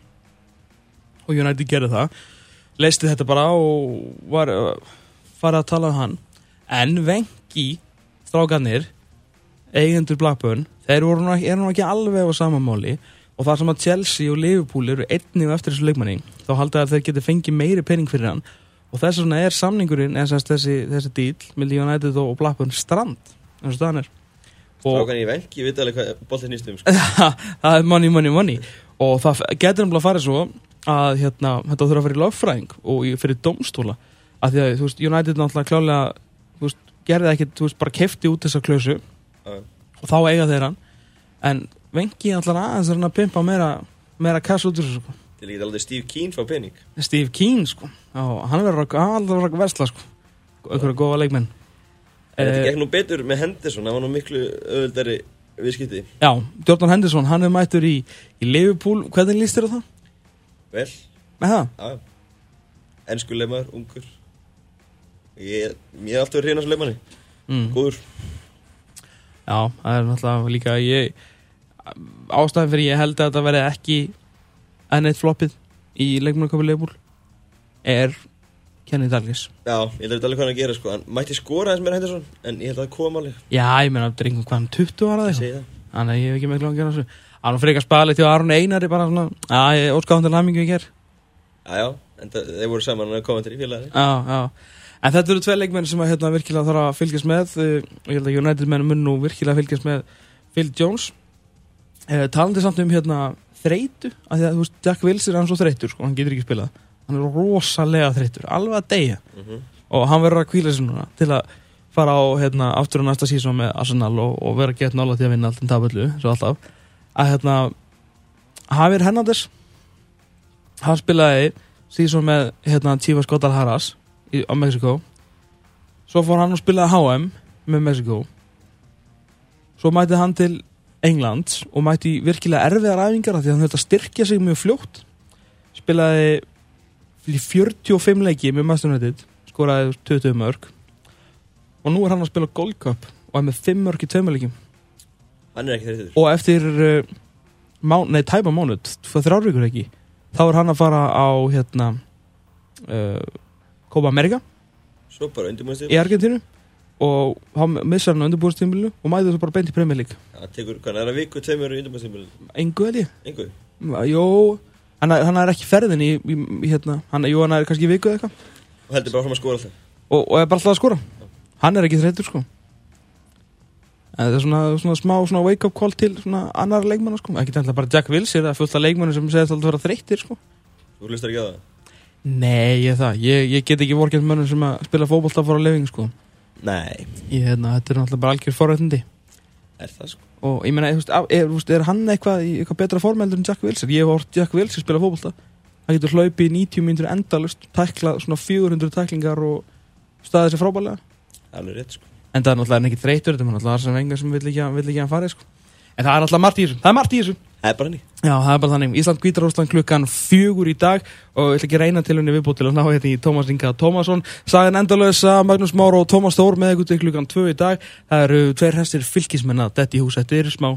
Og United gerði það, leisti þetta bara og var uh, farið að tala um hann. En Vengi, strákarnir, eigendur Blackburn, þeir voru nú, eru nú ekki alveg á sama máli og það sem að Chelsea og Liverpool eru einnig eftir þessu leikmanni, þá halda að þeir geti fengið meiri pening fyrir hann. Og þess vegna er samningurinn eins og þessi, þessi díl milli United og Blackburn strand eins og það er. Strákan í Vengi, ég veit alveg hvað boltið nýst um, sko. Það er money, money, money. Og það getur nefnilega að fara svo að hérna, þetta þurfa að fara í lögfræðing og fyrir dómstóla. Af því að þú veist, United náttúrulega klálega þú veist, gerði ekki, þú veist, bara keypti út þessa klausu uh. og þá eiga þeir hann. En Vengi náttúrulega aðeins er hann að pimpa meira, meira kass út úr þessu, sko. Til ekki alveg Steve Keane fá pening. Steve Keane, sko. Já, hann verður alveg að versla, sko. Einhverja góða leikmenn. En þetta gekk nú betur með Henderson, það var nú miklu öðuldari viðskipti. Já, Jordan Henderson, hann er mættur í, í Liverpool. Hvernig líst þér á það? Vel. Með það? Já. Enskur leikmaður, ungur. Ég, ég er alltaf hreina sem leikmanni. Mm. Góður. Já, það er náttúrulega líka ég, ástæðan fyrir ég held að þetta verði ekki enn eitt floppið í leikmannaköpi Liverpool er Kenny Dalglish. Já, ég held að þetta alveg hvað hann að gera, sko. Hann mætti skora eins með Henderson, en ég held að það koma alveg. Já, ég meina, það er einhvern hvaðan tuttugu ára það eitthvað. Þannig að ég hef ekki með gláðan að gera þessu. Hann var frekar spalið til Aron Einari bara svona, já, ég óska hann til hamingju í ger. Já, já, en það, þeir voru saman að koma til í félagi. Já, já. En þetta eru tvei leikmenn sem að hérna virkilega þarf að fylgjast með. Ég held að United menn mun nú virkilega fylgjast með Phil Jones. Eh, talandi samt um hérna þreytu, af því að þú veist, Jack Wilshere er hann svo þreytur, sko, hann getur ekki spilað. Hann er rosalega þreytur, alveg að deyja. Mm-hmm. Og hann verður að hvíla sig núna til að fara á hérna aftur á næsta sísón með Arsenal og, og vera gett nála til að vinna allt en tapöldu, svo alltaf. Að hérna Javier Hernandez, hann spilaði sísón með hérna Chivas Guadalajara í, á Mexiko. Svo fór hann að spila H M með Mexiko. Svo mætti hann til England og mætti virkilega erfiðar æfingar því að hann þurfti að styrkja sig mjög fljótt. Spilaði fjörutíu og fimm leiki með Manchester United, skoraði tuttugu mörk. Og nú er hann að spila Gold Cup og er með fimm mörk í tveimur leikjum. Hann er ekki þreyttur. Og eftir uh, má, nei, tæpa mánuð, fyrir þrjár vikur ekki, þá er hann að fara á hérna uh, Copa America Svo bara undirbúinstímabilinu í Argentínu og hann missar hann á undirbúinstímabilinu og mæður svo bara beint í Premier League. Það tekur, hvað er það viku, tveimur í undirbúinstímabilinu? Engu held ég. Engu? Jó, hann er, hann er ekki ferðin í, í, í hérna, hann, jú, hann er kannski í viku eða eitthvað. Og heldur bara fram að skora alltaf? Og, og er bara alltaf að skora. Já. Hann er ekki þreyttur, sko. En það er svona, svona smá svona wake up call til svona annar leikmanna, sko. Ekki tæmlega bara Jack Wilshere, það er fullt af leikmanni sem segist alltaf að vera þreyttir, sko. Þú hlustar ekki á það? Nei, ég það. Ég, ég get ekki vorkjent mönnum sem að spila fótbolta fór á lifing, sko. Nei. Ég, hérna, þetta er náttúrulega bara algjör forréttindi. Er það, sko? Og ég meina, er, er, er hann eitthvað í eitthvað betra formeldur en Jack Wilshere? Ég hef hort Jack Wilshere spila fótbolta. Hann getur hlaupið níutíu mínútur endalust, tæklað svona fjögur hundruð tæklingar og staðið sér frábærlega. Alveg rétt, sko. En það er náttúrulega ekki þreytur, þetta er náttúrulega Arsene Wenger sem vill ekki, vill ekki hann farið, sko. En það er náttúrulega margt í þessu. Það er margt í þessu. Það er bara þannig. Já, það er bara þannig. Ísland Hvíta-Rússland klukkan fjögur í dag og ég ætla ekki reyna til henni viðbútt til að ná hérna í Tómas Inga Tómasson. Sagan endalösa, Magnús Már og Tómas Þór með ykkur til klukkan tvö í dag. Það eru tveir hestir fylkismenn að detti í hús eftir smá.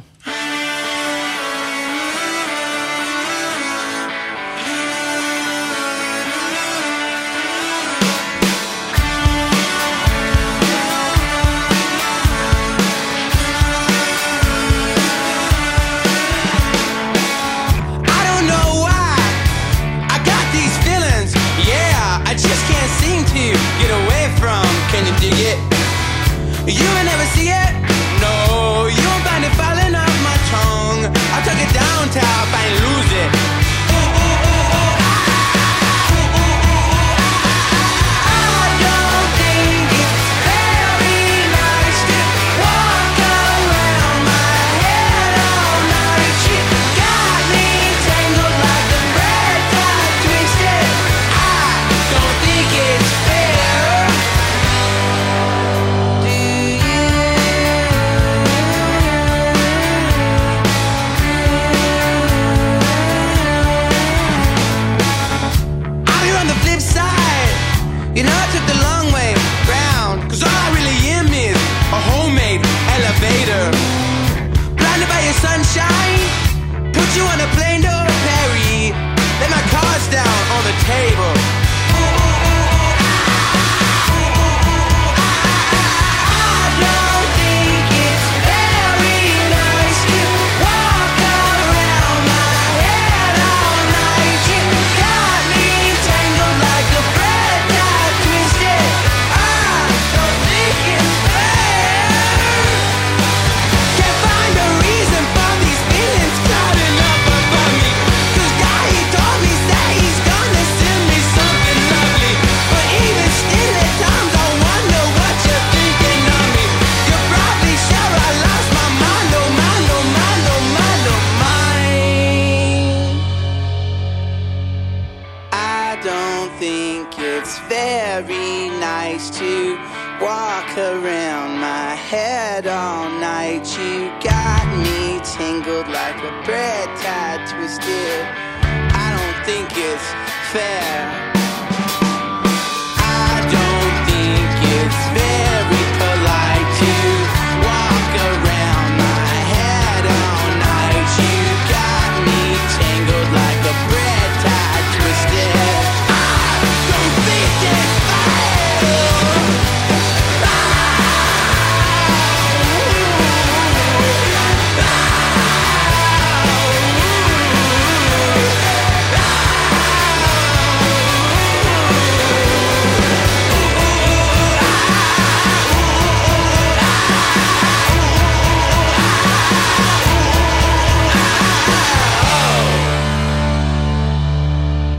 Oh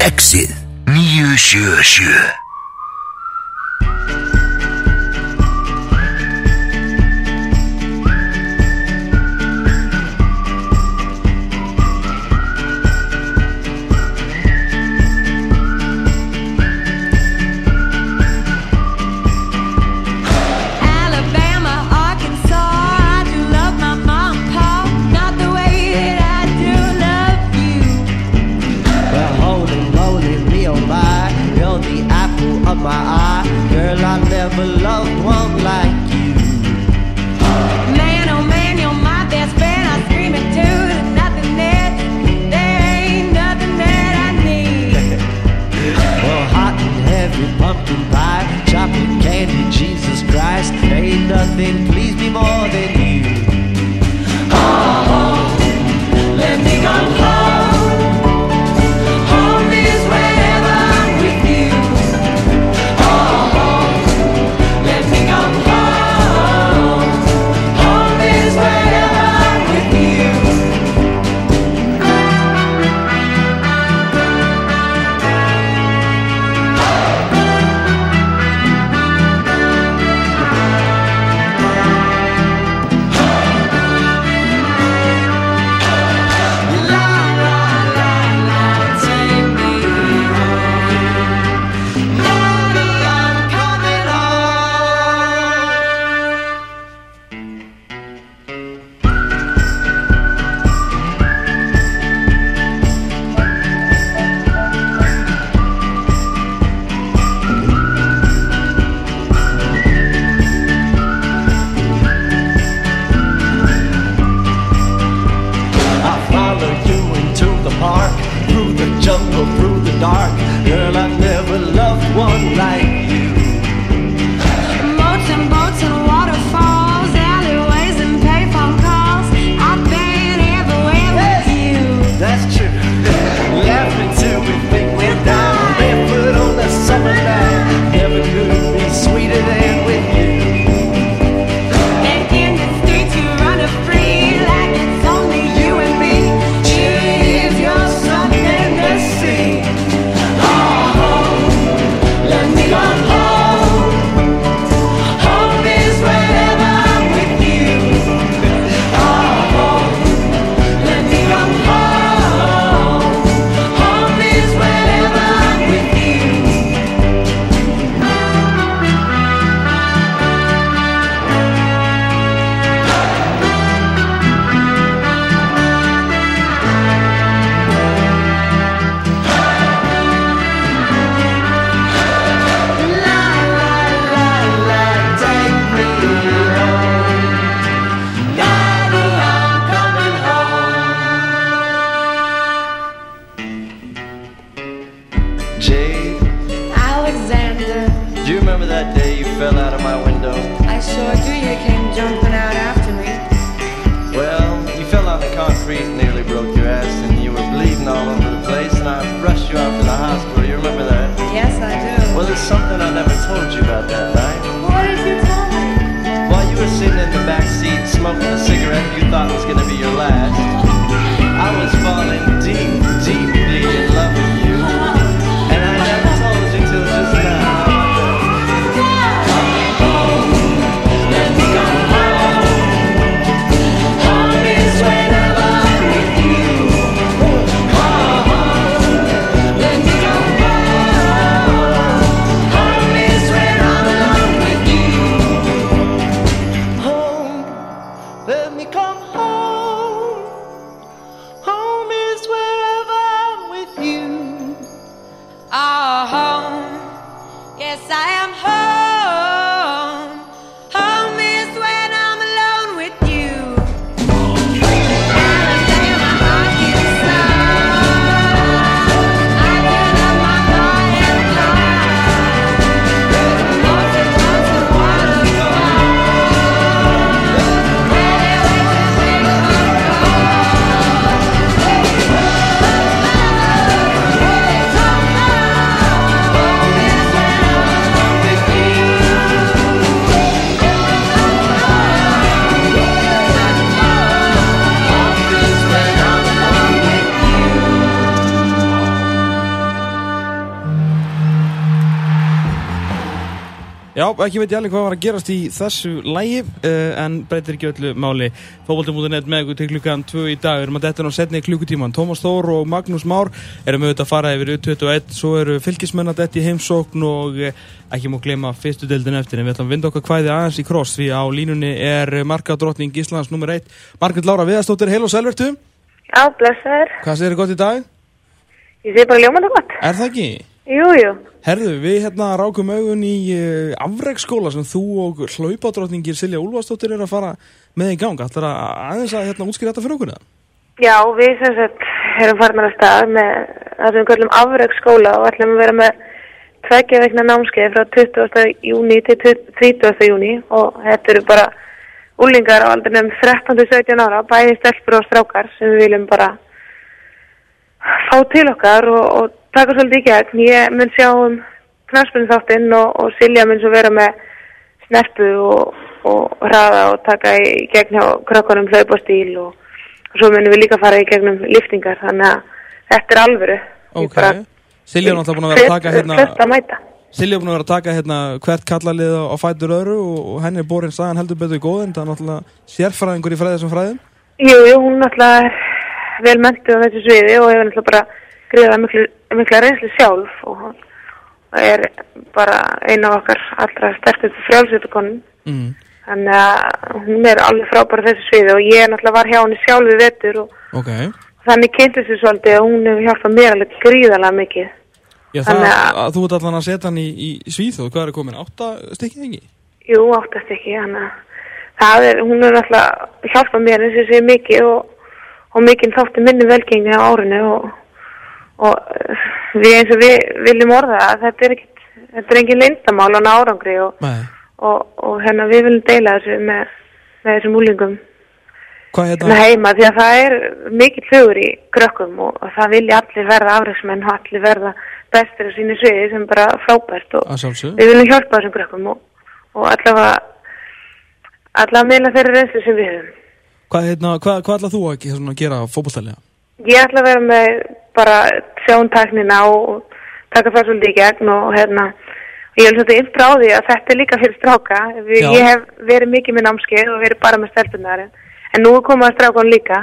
Exið níu sjö sjö. My eye, girl, I never loved one like you. Man, oh man, you're my best friend. I scream it too. There's nothing that, there ain't nothing that I need. Well, hot and heavy pumpkin pie, chocolate candy, Jesus Christ, ain't nothing please me more than you. Oh, oh, let me come home. Já, ekki veit ég alveg hvað var að gerast í þessu lagi, uh, en breytir ekki öllu máli. Fótbolti punktur net með ykkur til klukkan tvö í dag. Við erum að detta á setni klukkutíman. Tómas Þór og Magnús Már erum auðvitað að fara yfir U tuttugu og eitt, svo eru fylkismenn að detta í heimsókn og uh, ekki má gleyma fyrstu deildin eftir, en við ætlum að vinda okkar kvæði aðeins í kross, því á línunni er markadrottning Íslands númer eitt, Margrét Lára Viðarsdóttir. Heil og sæl vertu. Já, blessaður. Hvað segirðu gott í dag? Ég segi bara ljómandi gott. Er það ekki? Jú, jú. Herðu, við hérna rákum augun í uh, afreksskóla sem þú og hlaupadrottningir Silja Úlfarsdóttir eru að fara með í gang. Ætlar að aðeins að hérna útskýra þetta fyrir okkur, eða? Já, við sem sagt erum farin að stað með það sem við kallum afreksskóla og ætlum að vera með tveggja vikna námskeið frá tuttugasta júní til þrítugasta júní og þetta eru bara úlingar á aldrinum þrettán til sautján ára, bæði stelpur og strákar sem við viljum bara fá til okkar og, og taka svolítið í gegn. Ég mun sjá um knattspyrnuþáttinn og, og Silja mun svo vera með snerpu og, og hraða og taka í gegn hjá krökkunum hlaup og stíl og, og svo munum við líka fara í gegnum liftingar, þannig að þetta er alvöru. Ok, Silja er náttúrulega búin að vera að taka hérna Silja er búin að vera að taka hérna hvert kallalið á fætur öðru og, og henni er borin sagan heldur betur góð, en það er náttúrulega sérfræðingur í fræði þessum fræðum. Jú, jú, hún náttúrulega er vel menntuð á þessu sviði og hefur náttúrulega bara greiða miklu, mikla reynslu sjálf og hún er bara eina af okkar allra sterkustu frjálsítukonum. Mm. Þannig að hún er alveg frábæra þessu sviði og ég náttúrulega var hjá henni sjálf í vetur og, okay. og þannig kynntist þessu svolítið og hún hefur hjálpað mér alveg gríðarlega mikið. Já, það að, að þú ert allan að setja hann í, í Svíþjóð, hvað er komin? Átta stykki, ekki? Jú, átta stykki, þannig að það er, hún er náttúrulega hjálpað mér eins og sé mikið og, og mikið þátti minni velgengni á árinu og og við eins og við viljum orða að þetta er ekkit, þetta er engin leyndamál og árangri og, og, og hérna við viljum deila þessu með, með þessum úlingum hérna heima, því að það er mikill hugur í krökkum og, og það vilja allir verða afreksmenn og allir verða bestir á sínu sviði sem bara frábært og við viljum hjálpa þessum krökkum og, og allavega allavega meila þeirri reynslu sem við höfum. Hvað, hérna, hvað, hvað ætlað þú að gera, svona, gera fótboltaliða? Ég ætla að vera með bara sjá um tæknina og taka það svolítið í gegn og hérna og ég vil svolítið innbrá því að þetta er líka fyrir stráka. Við, ég hef verið mikið með námskeið og verið bara með stelpunar en nú er komið að strákan líka.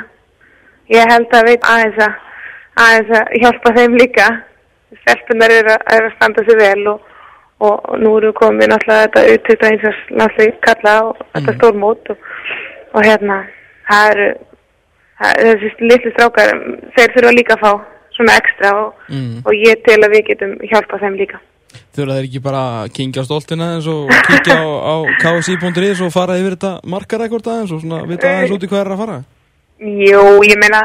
Ég held að veit aðeins að, aðeins að hjálpa þeim líka. Stelpunar eru að, er að standa sig vel og, og, og nú eru komið náttúrulega þetta U tuttugu og eins landslið kalla og mm. þetta stórmót og, og hérna það eru þessi litlu strákar, þeir þurfa líka að fá svona ekstra og, mm. og ég tel að við getum hjálpað þeim líka. Þurfa þeir ekki bara að kynkja stoltina eins og kíkja á, á k s i punktur is og fara yfir þetta markarekord aðeins og svona vita aðeins út í hvað er að fara? Jú, ég meina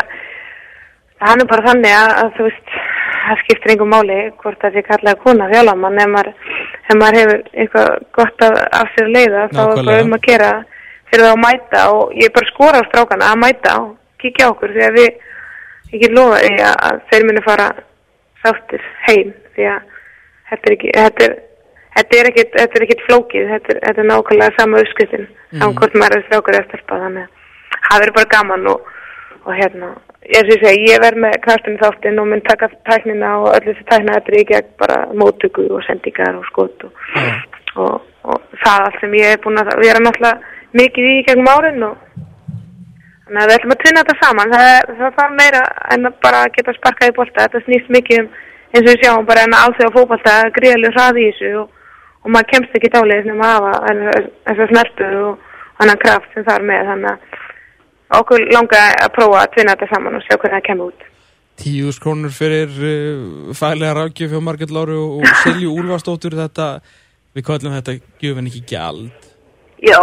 það er bara þannig að, að þú veist það skiptir engum máli hvort það sé kallaði kona þjálfamann ef maður, ef maður hefur eitthvað gott af, af sér að leiða þá er bara um að gera fyrir það að mæta og ég bara skora á strákana að mæta og kíkja okkur því að við ég get lofa því að, að þeir muni fara sáttir heim því að þetta er ekki þetta er, þetta er ekkit þetta er ekkit flókið þetta er, þetta er nákvæmlega sama uppskriftin mm. saman hvort maður er strákur eða stelpa þannig að það verður bara gaman og, og hérna ég sé segi ég verð með knattspyrnu þáttinn og mun taka tæknina og öll þessi tækna þetta er ekki ekki bara móttöku og sendingar og skot og, mm. og, og það allt sem ég er búin að vera náttúrulega mikið í gegnum árin og þannig að við ætlum að tvinna þetta saman. Það, það þarf meira en að bara geta sparkað í bolta. Þetta snýst mikið um, eins og við sjáum, bara en að alþjóða fótbolta gríðarlegur hraði í þessu og, og maður kemst ekki dáleiðis nema að hafa þessar snerpu og annan kraft sem það er með. Þannig að okkur langar að prófa að tvinna þetta saman og sjá hvernig það kemur út. Tíu þúsund krónur fyrir uh, faglega ráðgjöf hjá Margrét Láru og, og Silju Úlfarsdóttir, þetta, við kallum þetta gjöfin ekki gjald. Jó,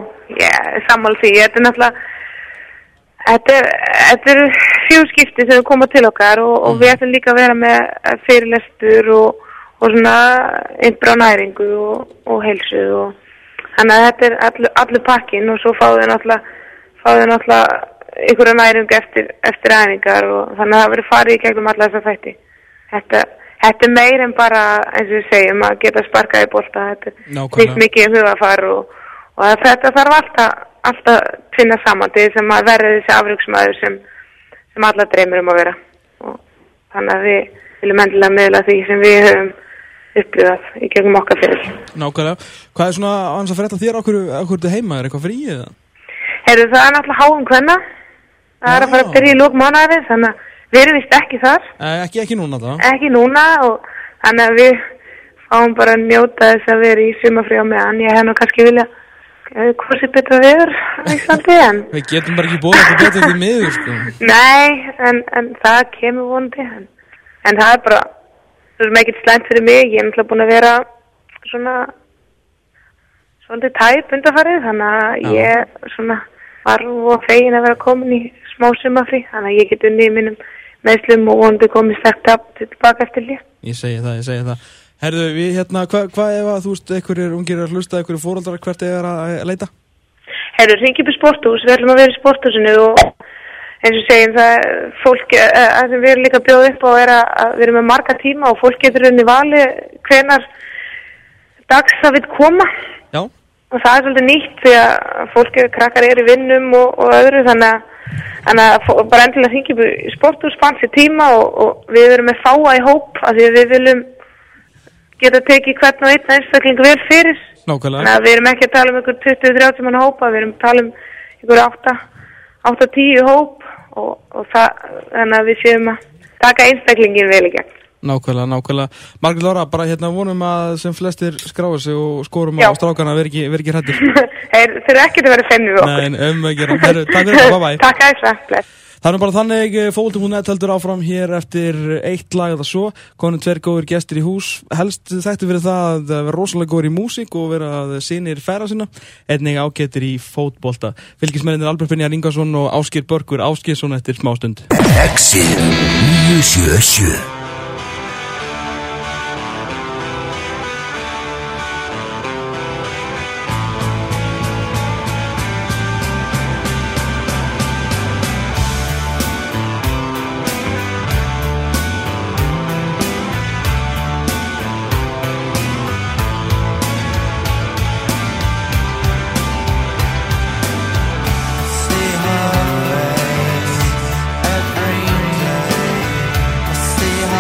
ég sammála því. Þetta er náttúrulega Þetta er, þetta er fjóskipti sem við komum til okkar og, og mm. við ætlum líka að vera með fyrirlestur og, og svona innbrá næringu og, og heilsu og þannig að þetta er allur, allur pakkin og svo fáðu þau náttúrulega, fáðu þau náttúrulega einhverja næringu eftir, eftir æfingar og þannig að það verður farið í gegnum alla þessa þætti. Þetta, þetta er meir en bara eins og við segjum að geta sparkað í bolta, þetta er nýtt mikið hugafar og, og þetta þarf alltaf alltaf tvinna saman til þess að maður verði þessi afrjóksmaður sem, sem alla dreymir um að vera og þannig að við viljum endilega miðla því sem við höfum upplifað í gegnum okkar fyrir. Nákvæmlega. Hvað er svona aðeins að frétta þér okkur, okkur til heima? Er eitthvað frí eða? Heyrðu, það er náttúrulega háum kvenna. Það er að fara að byrja í lok mánaðarins, þannig að við erum vist ekki þar. Eh, ekki, ekki núna það? Ekki núna og þannig að við fáum bara að njóta þess að vera í sumarfrí á meðan. Ég hef nú kannski vilja hvort sé betra veður á Íslandi en... Við getum bara ekki bóðið þetta betra því miður, sko. Nei, en, en það kemur vonandi. En, en það er bara, það er ekkert slæmt fyrir mig. Ég er náttúrulega búin að vera svona, svona tæp undanfarið, þannig að ég svona var og fegin að vera komin í smá sumarfrí, þannig að ég get unni í mínum meðslum og vonandi komið sterkt upp tilbaka eftir líf. Ég segi það, ég segi það. Herðu, við hérna, hvað hva ef að þú veist, einhverjir ungir að hlusta, einhverjir fóreldrar, hvert er að leita? Herðu, hringi upp í sporthús, við ætlum að vera í sporthúsinu og eins og segjum það, fólk, að við erum líka að bjóða upp á er að, að við erum með marga tíma og fólk getur unni vali hvenar dags það vil koma. Já. Og það er svolítið nýtt því að fólk, krakkar er í vinnum og, og öðru, þannig að, þannig að bara endilega hringi upp í sporthús, fansi tíma og, og við erum með fáa í hóp, af því að við viljum geta tekið hvern og einn einstakling vel fyrir. Nákvæmlega. Þannig að við erum ekki að tala um ykkur tuttugu til þrjátíu manna hópa, við erum að tala um ykkur átta til tíu hóp og, og það, þannig að við séum að taka einstaklingin vel í gegn. Nákvæmlega, nákvæmlega. Margrét Lára, bara hérna vonum að sem flestir skráa sig og skorum Já. á strákana veri ekki, veri ekki hræddir. Þeir þurfa ekkert að vera feimni við okkur. Nei, um að gera. Herru, takk fyrir það, bye bye. Takk að þess að. Það er bara þannig, fótbolti punktur net heldur áfram hér eftir eitt lag eða svo. Konum tveir góðir gestir í hús. Helst þekktu fyrir það að vera rosalega góður í músík og vera synir færa sinna. Einnig ágættir í fótbolta. Fylgismennir Albert Brynjar Ingason og Ásgeir Börkur Ásgeirsson eftir smástund. Exit níu sjö sjö. See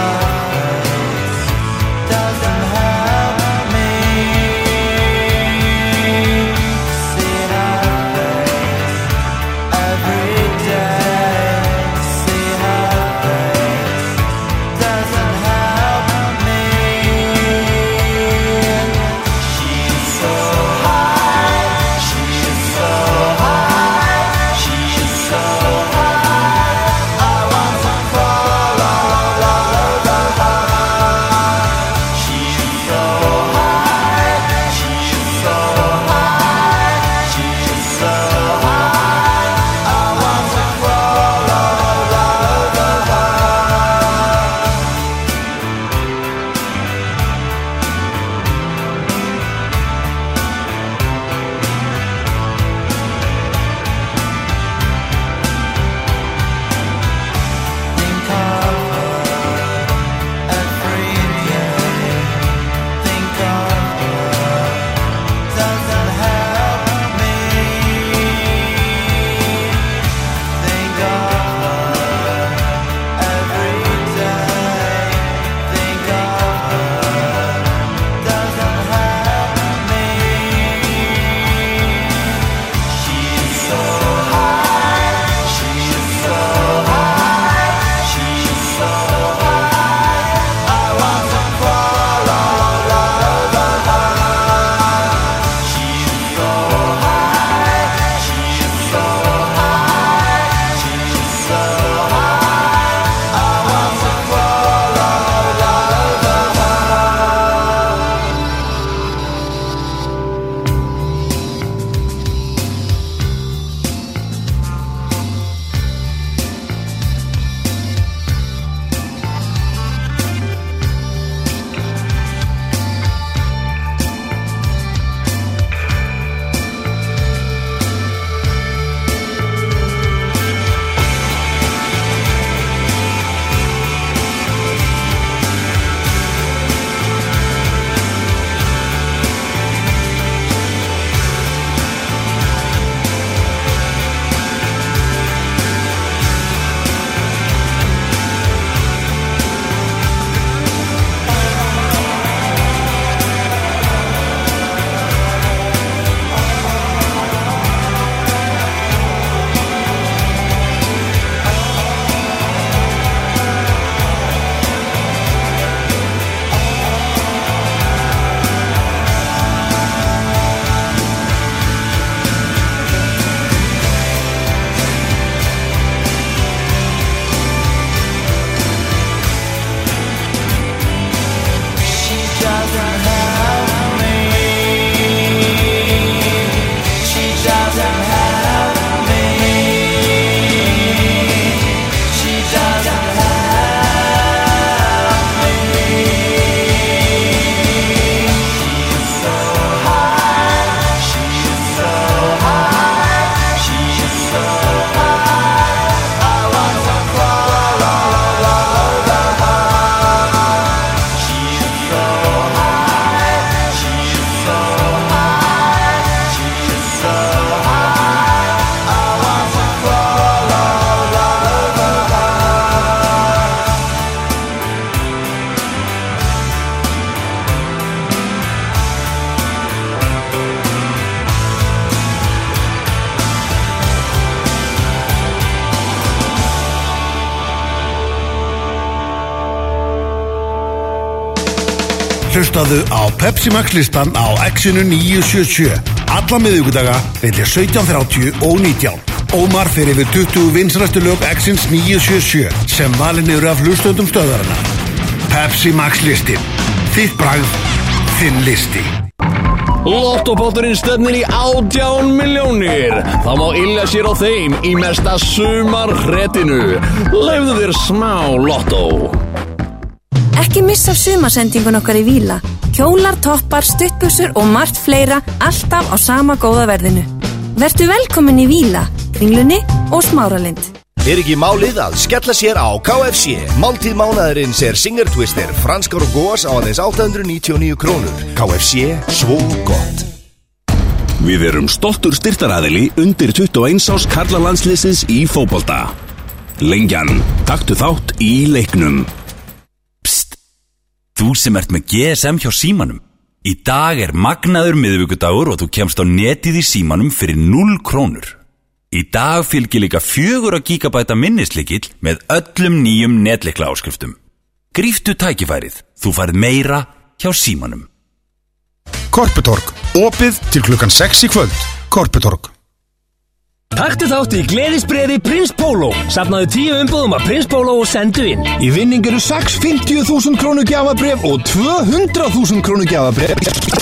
Hlustaðu á Pepsi Max listan á X-inu níu sjö sjö. Alla miðvikudaga milli sautján þrjátíu og nítján. Ómar fer yfir tuttugu vinsælustu lög X-ins níu sjö sjö sem valin eru af hlustendum stöðvarinnar. Pepsi Max listin. Þitt bragð, þinn listi. Lottopotturinn stefnir í átján milljónir. Það má ylja sér á þeim í mesta sumarhretinu. Leyfðu þér smá lottó. Ekki missa sumarsendingun okkar í Víla. Kjólar, toppar, stuttbuxur og margt fleira alltaf á sama góða verðinu. Vertu velkomin í Víla, Kringlunni og Smáralind. Er ekki málið að skella sér á K F C? Máltíð mánaðarins er Singer Twister, franskar og góas á aðeins átta hundruð níutíu og níu krónur. K F C, svo gott. Við erum stoltur styrktaraðili undir tuttugu og eins árs karlalandsliðsins í fótbolta. Lengjan, taktu þátt í leiknum. Psst, þú sem ert með G S M hjá símanum. Í dag er magnaður miðvikudagur og þú kemst á netið í símanum fyrir núll krónur. Í dag fylgir líka fjögurra gigabæta minnislykill með öllum nýjum netlykla áskriftum. Gríftu tækifærið, þú færð meira hjá símanum. Korputorg, opið til klukkan sex í kvöld. Korputorg. Taktu þátt í gleðisbréfi Prins Polo. Safnaðu tíu umbúðum af Prins Polo og sendu inn. Í vinning eru sex fimmtíu þúsund krónu gjafabréf og tvö hundruð þúsund krónu gjafabréf.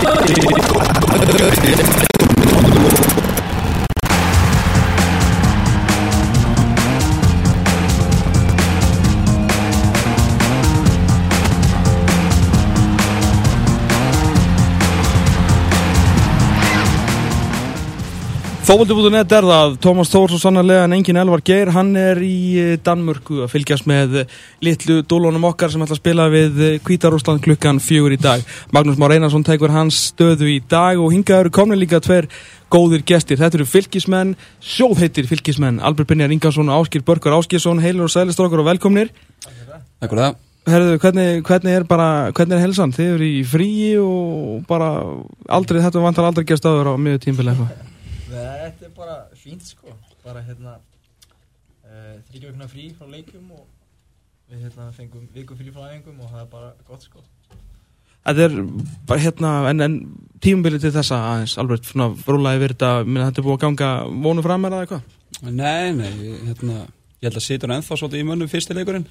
Fótbolti punktur net er það, Tómas Þór svo sannarlega en engin Elvar Geir, hann er í Danmörku að fylgjast með litlu dúlunum okkar sem ætla að spila við Hvíta-Rússland klukkan fjögur í dag. Magnús Már Einarsson tekur hans stöðu í dag og hingað eru komnir líka tveir góðir gestir. Þetta eru fylgismenn, sjóðheitir fylgismenn, Albert Brynjar Ingarsson og Ásgeir Börkur Ásgeirsson, heilir og sælistrókur og velkomnir. Takk fyrir það. Herðu, hvernig, hvernig er bara, hvernig er helsan? Þið eru í fríi og bara aldrei, þetta vantar aldrei gerst áður á miður tímabili eitthvað. Þetta er bara fínt sko, bara hérna uh, þriggja vikna frí frá leikum og við hérna fengum viku frí frá æfingum og það er bara gott sko. Þetta er bara hérna, en, en tímabili til þessa aðeins, Albert, svona rúlaði yfir þetta, minna þetta er búið að ganga vonu fram eða eitthvað? Nei, nei, hérna, ég held að situr ennþá svolítið í mönnum fyrsti leikurinn,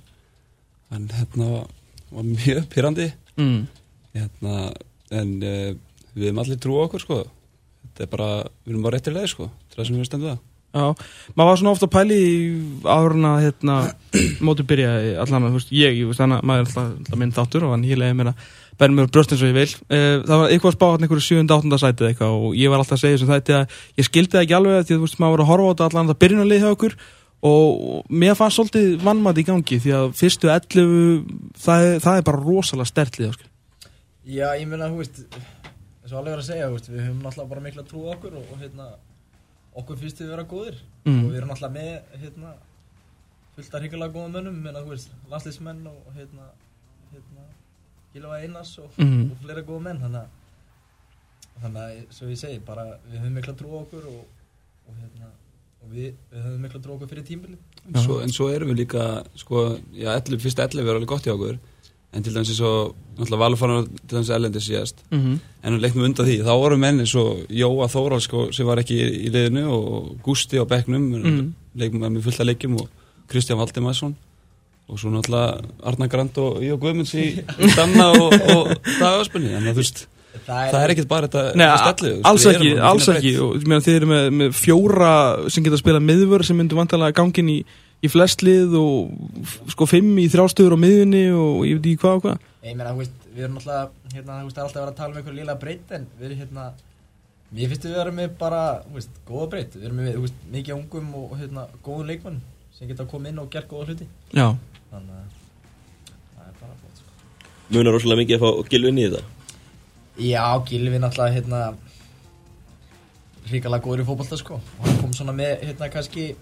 en hérna var mjög pirrandi, mm. hérna, en uh, við erum allir trú á okkur sko. Þetta er bara, við erum bara réttir leið sko, það sem við stemdu það. Já, maður var svona ofta að pæli áðurinn að hérna, mótið byrja allan, þú veist, ég, ég veist, þannig að maður er alltaf, alltaf minn þáttur og hann hílaði mér að bæra mér brjóst eins og ég vil. Það var eitthvað að spá hann einhverju sjöunda, áttunda sætið eitthvað og ég var alltaf að segja sem þetta að ég skildi það ekki alveg að því að þú veist, maður var að horfa á þetta allan það byrjunarlið hjá okkur og mér fannst svolítið vannmat í gangi því að fyrstu ellefu, það, það er bara rosalega sterkt lið, sko. Já, ég meina, þú veist, eins og alveg var að segja, veist, við höfum náttúrulega bara mikla trú á okkur og, og hérna, okkur finnst við vera góðir Mm. og við erum náttúrulega með hérna, fullt af hrikalega góðum mönnum, menna, þú veist, landsliðsmenn og hérna, hérna, Gylfa Einars og, Mhm. og fleira góða menn, þannig að, þannig að, svo ég segi, bara við höfum mikla trú á okkur og, og hérna, og við, við höfum mikla trú á okkur fyrir tímabili. En svo, en svo erum við líka, sko, já, ellefu, fyrsta ellefu er alveg gott hjá okkur, en til dæmis svo, náttúrulega Valur fann til dæmis erlendis síðast, Mhm. en við leiknum undan því, þá voru menni svo Jóa Þóral, sko, sem var ekki í, í liðinu og Gústi á bekknum, Mhm. leikum með fullt af leikjum og Kristján Valdimarsson og svo náttúrulega Arnar Grand og Ío Guðmunds í Danna og, og Davíð Öspenni, þannig að þú veist, Það er, það er ekkert bara þetta Nei, þetta stellu, alls við ekki, erum alls fína ekki breytt. og ég meina þið eru með, með fjóra sem geta að spila miðvör sem myndu vantarlega gangin í, í flest lið og f- sko fimm í þrjástöður á miðjunni og ég veit ekki hvað og hvað. Ég meina, þú veist, við erum náttúrulega, hérna, þú veist, það er alltaf að vera að tala um einhver líla breytt, en við erum hérna, mér finnst við erum með bara, þú veist, góða breytt, við erum með, þú veist, mikið ungum og, hérna, góðum leikmannum sem geta að koma inn og gert góða hluti. Já. Þannig að það er bara flott, sko. Munar rosalega mikið að fá Gylfa inn í þetta? Já, Gylfi náttúrulega, hérna, hrikalega góður í fótbolta, sko, og hann kom svona með, hérna, kannski,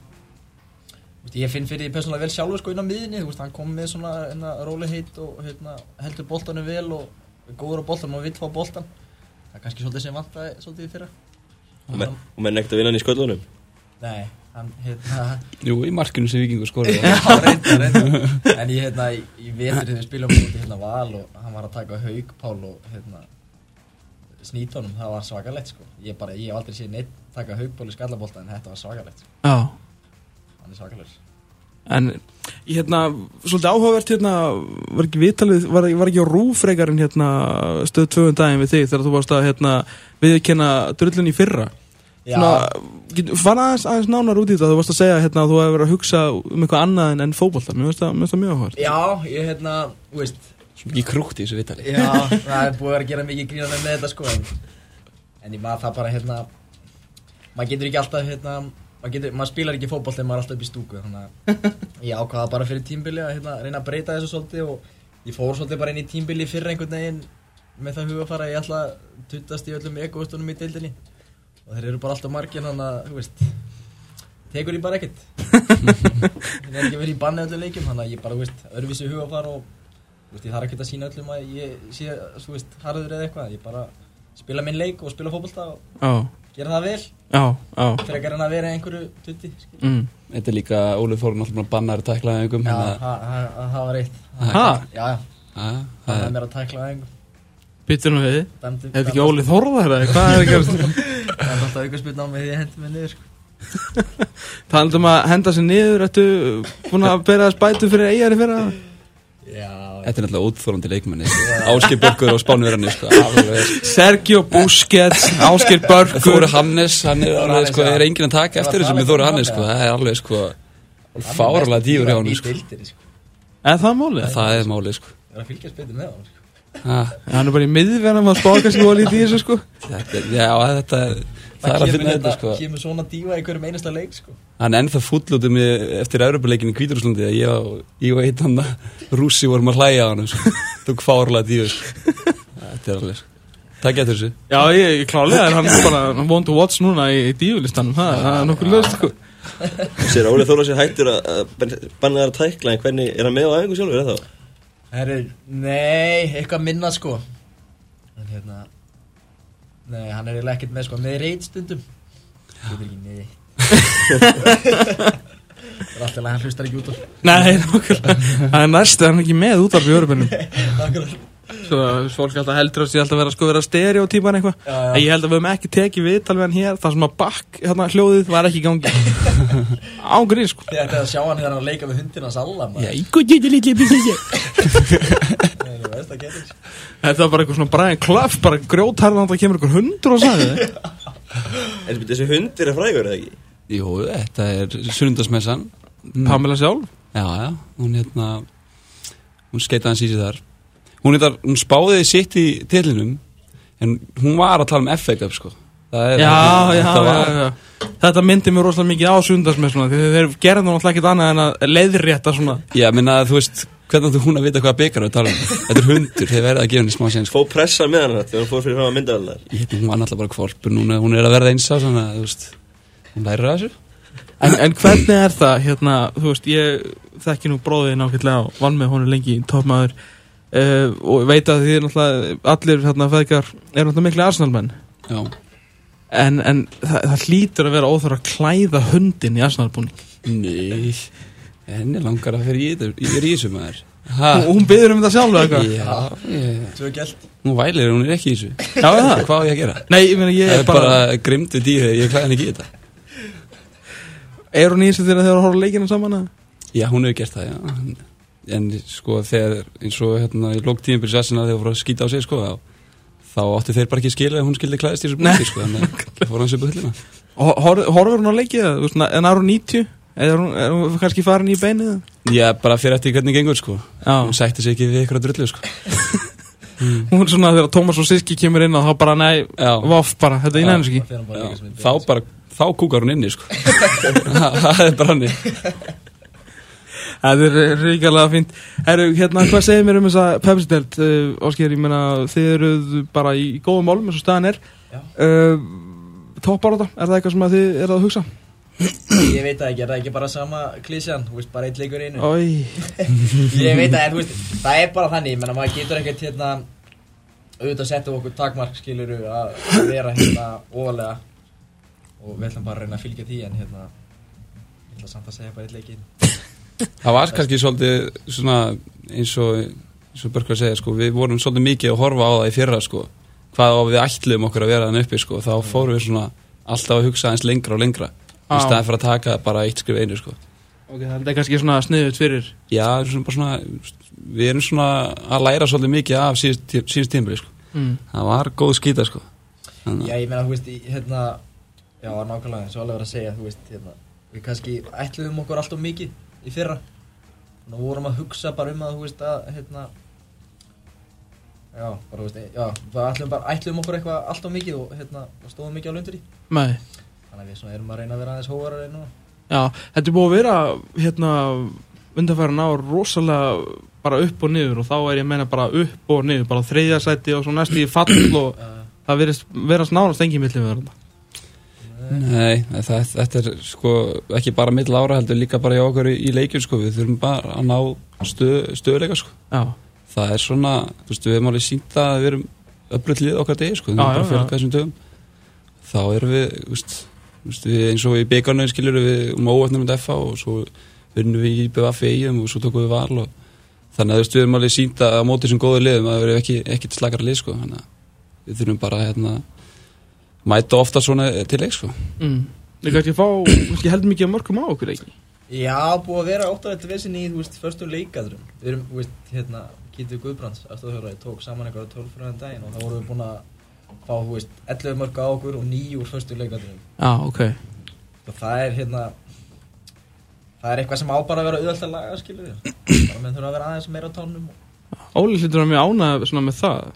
þú veist, ég finn fyrir því persónulega vel sjálfur, sko, inn á miðinni, þú veist, hann kom með svona, hérna, rólegheit og, hérna, heldur boltanum vel og er góður á boltanum og vill fá boltan. Það er kannski svolítið sem vantaði svolítið í fyrra. Og menn, og menn ekkert að vinna hann í sköllunum? Nei, hann, hérna Jú, í markinu sem Víkingur skoraði. Já, reynda, reynda En ég, hérna, í, í vetur þegar við spilum út í hérna Val og hann var að taka Hauk Pál og, hérna snýta honum, það var svakalegt, sko Ég bara, ég hef aldrei séð neitt taka Hauk Pál í skallabolta en þetta var svakalegt, sko Já Hann er svakalegur En, hérna, svolítið áhugavert, hérna, var ekki viðtalið, var, var ekki á rúfreikarinn, hérna, stöð tvö daginn við þig þegar þú varst að, hérna, viðurkenna drullun í fyrra. Já. Svona, fara aðeins, aðeins nánar út í þetta, þú varst að segja, hérna, þú hefur verið að hugsa um eitthvað annað en, en fótbolta, mér finnst það, mér finnst það mjög áhugavert. Já, ég, hérna, þú veist Svo mikið krúkt í þessu viðtali. Já, það er búið að gera mikið grína með þetta, sko, en, en ég maður það bara, hérna, maður getur ekki alltaf, hérna, maður, getur, maður spilar ekki fótboll þegar maður er alltaf upp í stúku, þannig að ég ákvaða bara fyrir tímbili að, hérna, reyna að breyta þessu svolítið og ég fór svolítið bara inn í tímbili fyrir einhvern veginn með það hugafara að ég ætla að tuttast í öllum egoistunum í deildinni og þeir eru bara alltaf margir, þannig að, þú veist, tekur ég bara ekkert. Ég er ekki verið í banni öllum leikjum, þannig að ég bara, þú veist, öðruvísi hugafara og, þú veist, ég þarf ekkert að sína öllum að ég sé, þú veist, harður eða eitthvað, ég bara spila minn leik og spila fótbolta og Já. gera það vel. Já, já. Frekar en að vera einhverju tutti. Mm. Þetta er líka, Ólið Þórun alltaf bara bannar að tækla aðeingum. Já, það var eitt. Ha? Já, já. Það er mér að tækla aðeingum. Býttu nú við þið? Dæmdi- Er þetta ekki Óli Þórðar eða hvað er að gerast? Það er alltaf aukaspyrna á mig því ég hendi mig niður, sko. Talandi um að henda sig niður, ertu búin að bera að spætu fyrir eigari fyrir það? Já. Þetta er náttúrulega óþólandi leikmenni, sko. Ásgeir Börkur á Spánverðarni, sko. Alveg. Sergio Busquets, Ásgeir Börkur. Þóri Hannes, hann er alveg, sko, er enginn að taka eftir þessu með Þóri Hannes, sko. Það er alveg, sko, fárlega dýfur hjá hann, sko. Er það málið? Það er málið, sko. Ég er að fylgjast betur með hann, sko. Ha. Hann er bara í miðverðan að spáka sig og lítið í þessu, sko. Þetta, já, þetta er, það er að finna þetta, sko. Það kemur svona dífa í hverjum einasta leik, sko. Hann er ennþá fúll út um mig eftir Evrópuleikin í Hvítaruslandi að ég og, ég og einn hann Rússi vorum að hlæja á hann, sko. Tók fárlega díu, sko. Þetta er alveg, sko. Takk eftir þessu. Já, ég, ég klálega er hann bara want to watch núna í, í díulistanum, það, það er nokkuð löst, sko. Sér Óli Þórðar sér hættur að banna þær að tækla, en hvernig er hann með á æfingu sjálfur, er það? Herru, nei, eitthvað minna, sko. En hérna, nei, hann er eiginlega ekkert með, sko, með reit stundum. Getur ekki, nei. Það er alltaf að hann hlustar ekki út á. Nei, nokkulega. Það er næstu, hann er ekki með út af í örubennum. Akkurat. Svo fólk alltaf heldur að sé alltaf vera, sko, vera stereotypan eitthvað. Já, já. En ég held að við höfum ekki tekið viðtal við hann hér, þar sem að bakk, hérna, hljóðið var ekki í gangi. Ángrín, sko. Þið ætti að sjá hann þegar hann leika með hundina hans alla, maður. Já, ég gott ég lítið bísið. Nei, þú veist að geta, sko. Þetta var bara eitthvað svona Brian Clough, bara grjótharðan, það kemur eitthvað hundur og sagði þið. En þessi hundir er frægur, eða ekki? Jú, þetta er sunnudagsmessan. Pamela sjálf? Já, já, hún hérna, hún skeitaði hans í sig þar. Hún, þetta, hún spáði sitt í tillinum, en hún var að tala um F A Cup, sko. Það er, Já, þetta, já, þetta var, já, já. Þetta myndi mér rosalega mikið á sundarsmessuna, því þeir gerðu náttúrulega ekkert annað en að leiðrétta svona. Já, minna, þú veist, hvernig átti hún að vita hvað byggar við tala um? Þetta er hundur, þeir verða að gefa henni smá séns. Fó pressa með hann þegar hún fór fyrir fram að myndaðalinnar. Ég heit, hún var náttúrulega bara kvolpur núna, hún er að verða eins á svona, þú veist, hún lærir að þessu. En, en hvernig er það, hérna, þú veist, ég þekki nú bróðin ákveðlega og vann með honum lengi, toppmaður, uh, og veit að því náttúrulega allir hérna feðgar eru náttúrulega miklu Arsenal-menn. Já. En, en það, það hlýtur að vera óþarf að klæða hundin í Arsenal-búning. Nei, henni langar að fyrir í þetta, ég er í þessu maður. Hún, hún biður um þetta sjálf eða eitthvað? Já, ég... Svo gælt. Nú vælir, hún er ekki í þessu. Já, er það? Hvað á ég að gera? Nei, ég meina, ég er er bara... bara... Það er grimdu dýri, ég klæði henni ekki í þetta. Er hún í þessu þegar þeir eru að horfa leikina saman? Að? Já, hún hefur gert það, já. En sko, þegar, eins og hérna, í lóktíðinbyrjus Arsenal þegar voru að skýta á sig, sko, þá áttu þeir bara ekki skilja að hún skildi klæðist í þessu búti, sko, þannig að fór hans upp á hyllina. Horfur hún á leikið, þú veist, en er hún níutíu? Er hún, er hún kannski farin í beinið? Já, bara fyrir eftir hvernig gengur, sko. Já. Hún sætti sig ekki við ykkur að drullu, sko. mm. Hún er svona þegar Tómas og Siski kemur inn og þá bara, nei, voff bara, þetta er í nefnski. Þá bara, þá kúkar hún inni, sko. Það er bara hannig. Það er ríkilega fínt. Herru, hérna, hvað segir mér um þessa Pepsi-deild? Uh, Ásgeir, ég meina, þið eruð bara í góðum málum eins og staðan er. Uh, Topparátta, er það eitthvað sem að þið eruð að hugsa? Ég veit það ekki, er það ekki bara sama klísjan, þú veist, bara eitt leikur einu. Ói. Ég veit það, þú veist, það er bara þannig, menna maður getur ekkert hérna auðvitað að setja okkur takmark, skiluru, að vera hérna ofalega og við ætlum bara að reyna að fylgja því, en hérna ætla samt að segja bara eitt leikinn. Það var kannski svolítið svona eins og, eins og Börkur að segja, sko, við vorum svolítið mikið að horfa á það í fyrra, sko, hvað við ætlum okkur að vera þann uppi, sko, þá fórum við svona alltaf að hugsa eins lengra og lengra, ah. í staðan fyrir að taka bara eitt skrif einu, sko. Ok, það er kannski svona sniðut fyrir? Já, svona bara svona, við erum svona að læra svolítið mikið af síðust, síðust tímabili, sko. Mm. Það var góð skýta, sko. Þannig. Já, ég meina, þú veist, hérna, já, nákvæmlega, eins og alveg var að segja, þú veist, hérna, við kannski ætluðum okkur alltaf mikið í fyrra. Þannig að vorum að hugsa bara um að, þú veist, að, hérna, já, bara, þú veist, já, við ætluðum bara, ætluðum okkur eitthvað alltaf mikið og, hérna, stóðum mikið á lundur í. Nei. Þannig að við svona erum að reyna að vera aðeins hóvarari núna. Já, þetta er búið að vera, hérna, undanfærin ár rosalega bara upp og niður og þá er ég að meina bara upp og niður, bara þriðja sæti og svo næst í fall og það verðist verast nánast engin milli við þetta. Nei, það, þetta er sko ekki bara mill ára heldur líka bara í okkur í, í leikjum, sko, við þurfum bara að ná stöð, stöðuleika, sko. Já. Það er svona, þú veist, við hefum alveg sýnt að við erum öflugt lið okkar degi, sko, við erum bara að fjölga þessum dögum. Þá erum við, þú veist, við eins og í byggarnu skilur við um óöfnum með F A og svo vinnum við í B V F eigum og svo tókum við val og þannig að þú veist við erum alveg sýnt að á móti þessum góðu liðum að það verður ekki, ekki slakara lið, sko, þannig að við þurfum bara hérna mæta ofta svona til leik, sko. Mm. Við kannski fá, kannski heldur mikið að mörgum á okkur, ekki? Já, búið að vera óttalegt vesinn í, þú veist, fyrstu leikadrum. Við erum, þú veist, hérna, Kítur Guðbrands, aðstofþjálfari, tók saman eitthvað tólf fyrir þann daginn og þá vorum við búin að fá, þú veist, ellefu mörg á okkur og níu úr fyrstu leikadrum. Já, ok. Og það er, hérna, það er eitthvað sem á bara að vera auðvelt að laga, skilur við. Bara menn þurfa að vera aðeins meira á tánum. Og... Óli hlýtur að mjög ánægð svona með það.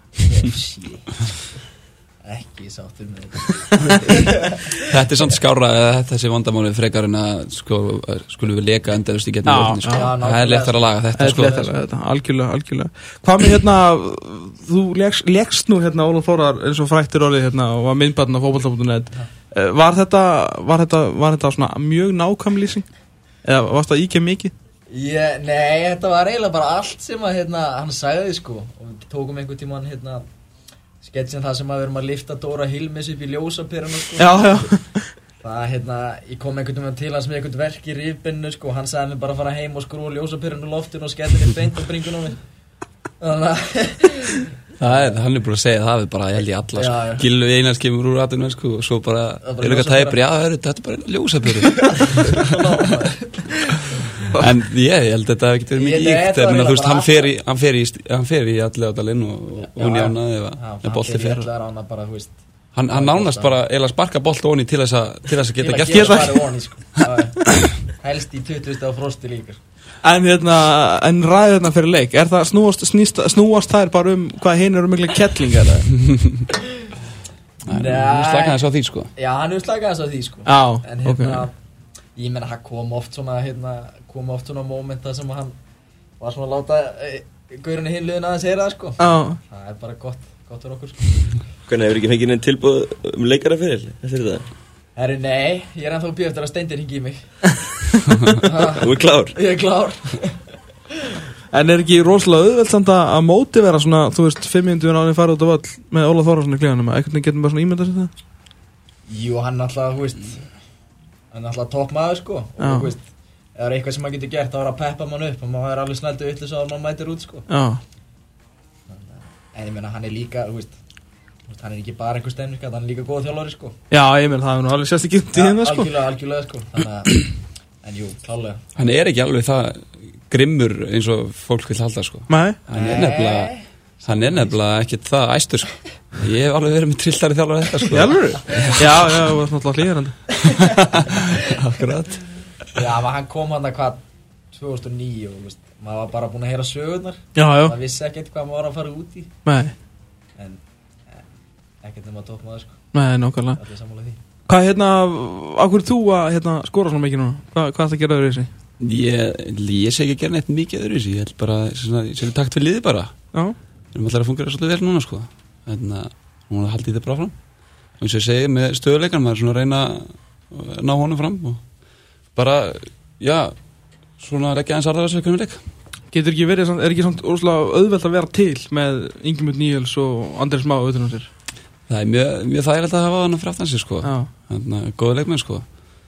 Ekki sáttur með þetta. Þetta er samt skárra þessi vandamáli frekar en að sko, skulum við leka endalaust í getnum vörðinu, sko. Já, það er léttar að laga þetta, sko. Léttar að laga þetta, algjörlega, algjörlega. Hvað með hérna, þú legst, legst nú hérna Ólaf Þórar eins og fræktir orðið hérna og var myndbarn á fótbolta punktur net. Var þetta, var þetta, var þetta svona mjög nákvæm lýsing? Eða varst það íkja mikið? Yeah, nei, þetta var eiginlega bara allt sem að hérna, hann sagði, sko. Og við tókum einhvern tímann hérna sketsin það sem að við erum að lifta Dóra Hilmis upp í ljósapyruna, sko. Já, já. Það, hérna, ég kom einhvern veginn til hans með einhvern verk í rifbinnu, sko, og hann sagði mér bara að fara heim og skrúa ljósapyrunu loftinu og skettin í beint og bringun á mig. Þannig að... Það er, hann er búin að segja það við bara, ég held ég alla, sko. Já, já. Gilvi Einars kemur úr atvinnu, sko, og svo bara, er eitthvað tæpir, já, þetta er bara ljósapyru. En ég, ég held að þetta hef ekkert verið mikið íkt, en þú veist, hann fer í, hann fer í, hann fer í alliðadalinn og, og hún jánaði ef bolti fer. Hann, hann nánast bara, eða sparka bolt onni til þess að, til þess að geta gert þetta. Helst í tuttugustu á frosti líka. En hérna, en ræðurna fyrir leik, er það snúast, snýst, snúast þær bara um hvað hinn eru mikla kettling, eða? Nei, hann slakaði þess á því, sko. Já, hann hefur slakaði þess á því, sko. Já, en hérna, okay. Ég meina, hann kom oft svona, hérna, kom oft svona mómenta sem hann var svona að láta e, gaurinn í hinliðin aðeins heyra það, sko. Já. Það er bara gott, gott fyrir okkur, sko. Hvernig hefur ekki fengið neinn tilbúð um leikara fyrir eftir þetta? Herru, nei, ég er ennþá að bíða eftir að Steindir hringi í mig. Þú er klár? Ég er klár. En er ekki rosalega auðvelt samt að mótivera svona, þú veist, fimm mínútur áður en farið út á völl með Ólaf Þórðarsson í klefanum, eitthvað getur maður bara svona ímyndað sér það? Jú, hann alltaf, þú veist, hann alltaf toppmaður, sko. Og Já. þú veist, ef það er eitthvað sem maður getur gert, þá er að peppa mann upp og maður er alveg snældu vitlaus að maður mætir út, sko. Já. En ég meina, hann er líka, þú veist, hann er ekki bara einhver stemning, hann er líka góð þjálfari, sko. Já, ég meina, það er nú alveg sérst ekki út í hérna, sko. Algjörlega, algjörlega, sko. Þannig að, en jú, klálega. Hann er ekki alveg það grimmur eins og fólk vil halda, sko. Nei. Hann er nefnilega, hann er nefnilega ekkert það æstur, sko. Ég hef alveg verið með trillari þjálfari þetta, sko. Í alvöru? Já, já, það var náttúrulega hlýðarandi. Akkurat. Já, hann kom hann að hvað, tvö þúsund og níu og, veist, maður var bara búinn að heyra sögurnar. Já, já. Maður vissi ekkert hvað maður var að fara út í. Nei. En ekkert nema toppmaður, sko. Nei, nákvæmlega. Allir sammála því. Hvað, hérna, á hverju þú að hérna, skora svona mikið núna? Hvað, hvað er það að gera öðru í þessi? Ég, ég sé ekki að gera neitt mikið öðru í þessi. Ég held bara, svona, ég sé takt við liði bara. Já. Við erum allir að fungera svolítið vel núna, sko. Þannig að hún haldi þetta bara fram. Og eins og ég segi með stöðuleikan, maður svona að reyna að ná honum fram og bara, já, svona leggja eins aðra þessu hvernig leik. Getur ekki verið, er ekki svona óslega auðvelt að vera til með Ingimund Níels og Andrés Má utan á sér? Það er mjög, mjög þægilegt að hafa hann fyrir aftan sig, sko. Já. Þannig að góði leikmenn, sko.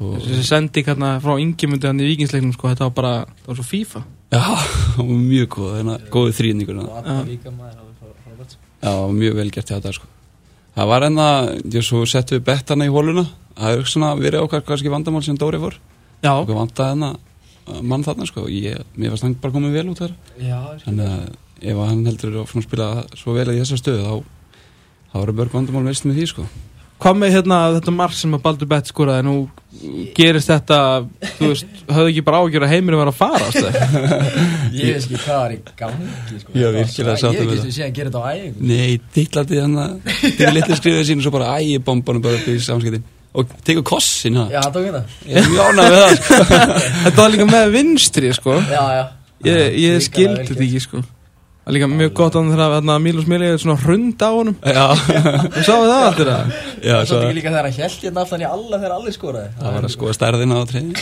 Þessi sending hérna frá Ingimundi hann í Víkingsleiknum sko, þetta var bara, það var svo FIFA. Já, það var mjög góð, þannig að góði þrýningur. Og alltaf líka maður, það var frábært. Já, mjög vel gert hjá þetta sko. Það var enna, ég svo settum við bettana í hóluna, það er svona verið okkar kannski vandamál sem Dóri fór. Já. Okkur vantaði enna mann þarna sko, ég, mér varst hann bara komið vel út þar. Já, þannig að ef hann heldur að spila svo vel í þessa stöðu, þá, þá eru mörg vandamál meist með því sko. Hvað með hérna þetta mark sem að Baldur Bett skoraði, nú gerist þetta, þú veist, höfðu ekki bara ágjör að heimurinn var að fara, ástæði? Ég veist ekki hvað er í gangi, sko. Já, virkilega sáttum við það. Ég veist ekki að gera þetta á ægingu. Nei, titlaði hann að, þegar litli skrifið sín og svo bara ægibombanum bara upp í samskiptin. Og tegur kossin, ha? Já, hann tók hérna. Ég er mjög ánægð með það, sko. Þetta var líka með vinstri, sko. Já, já. Ég, ég skildi þetta ekki, sko. Það er líka mjög gott að þegar Mílos Mili er svona hrund á honum. Já. Þú sáðu það alltaf það? Já, svo. Það er líka þegar hann held hérna aftan í alla þegar allir skoraði. Það var að skoða stærðina á treyni.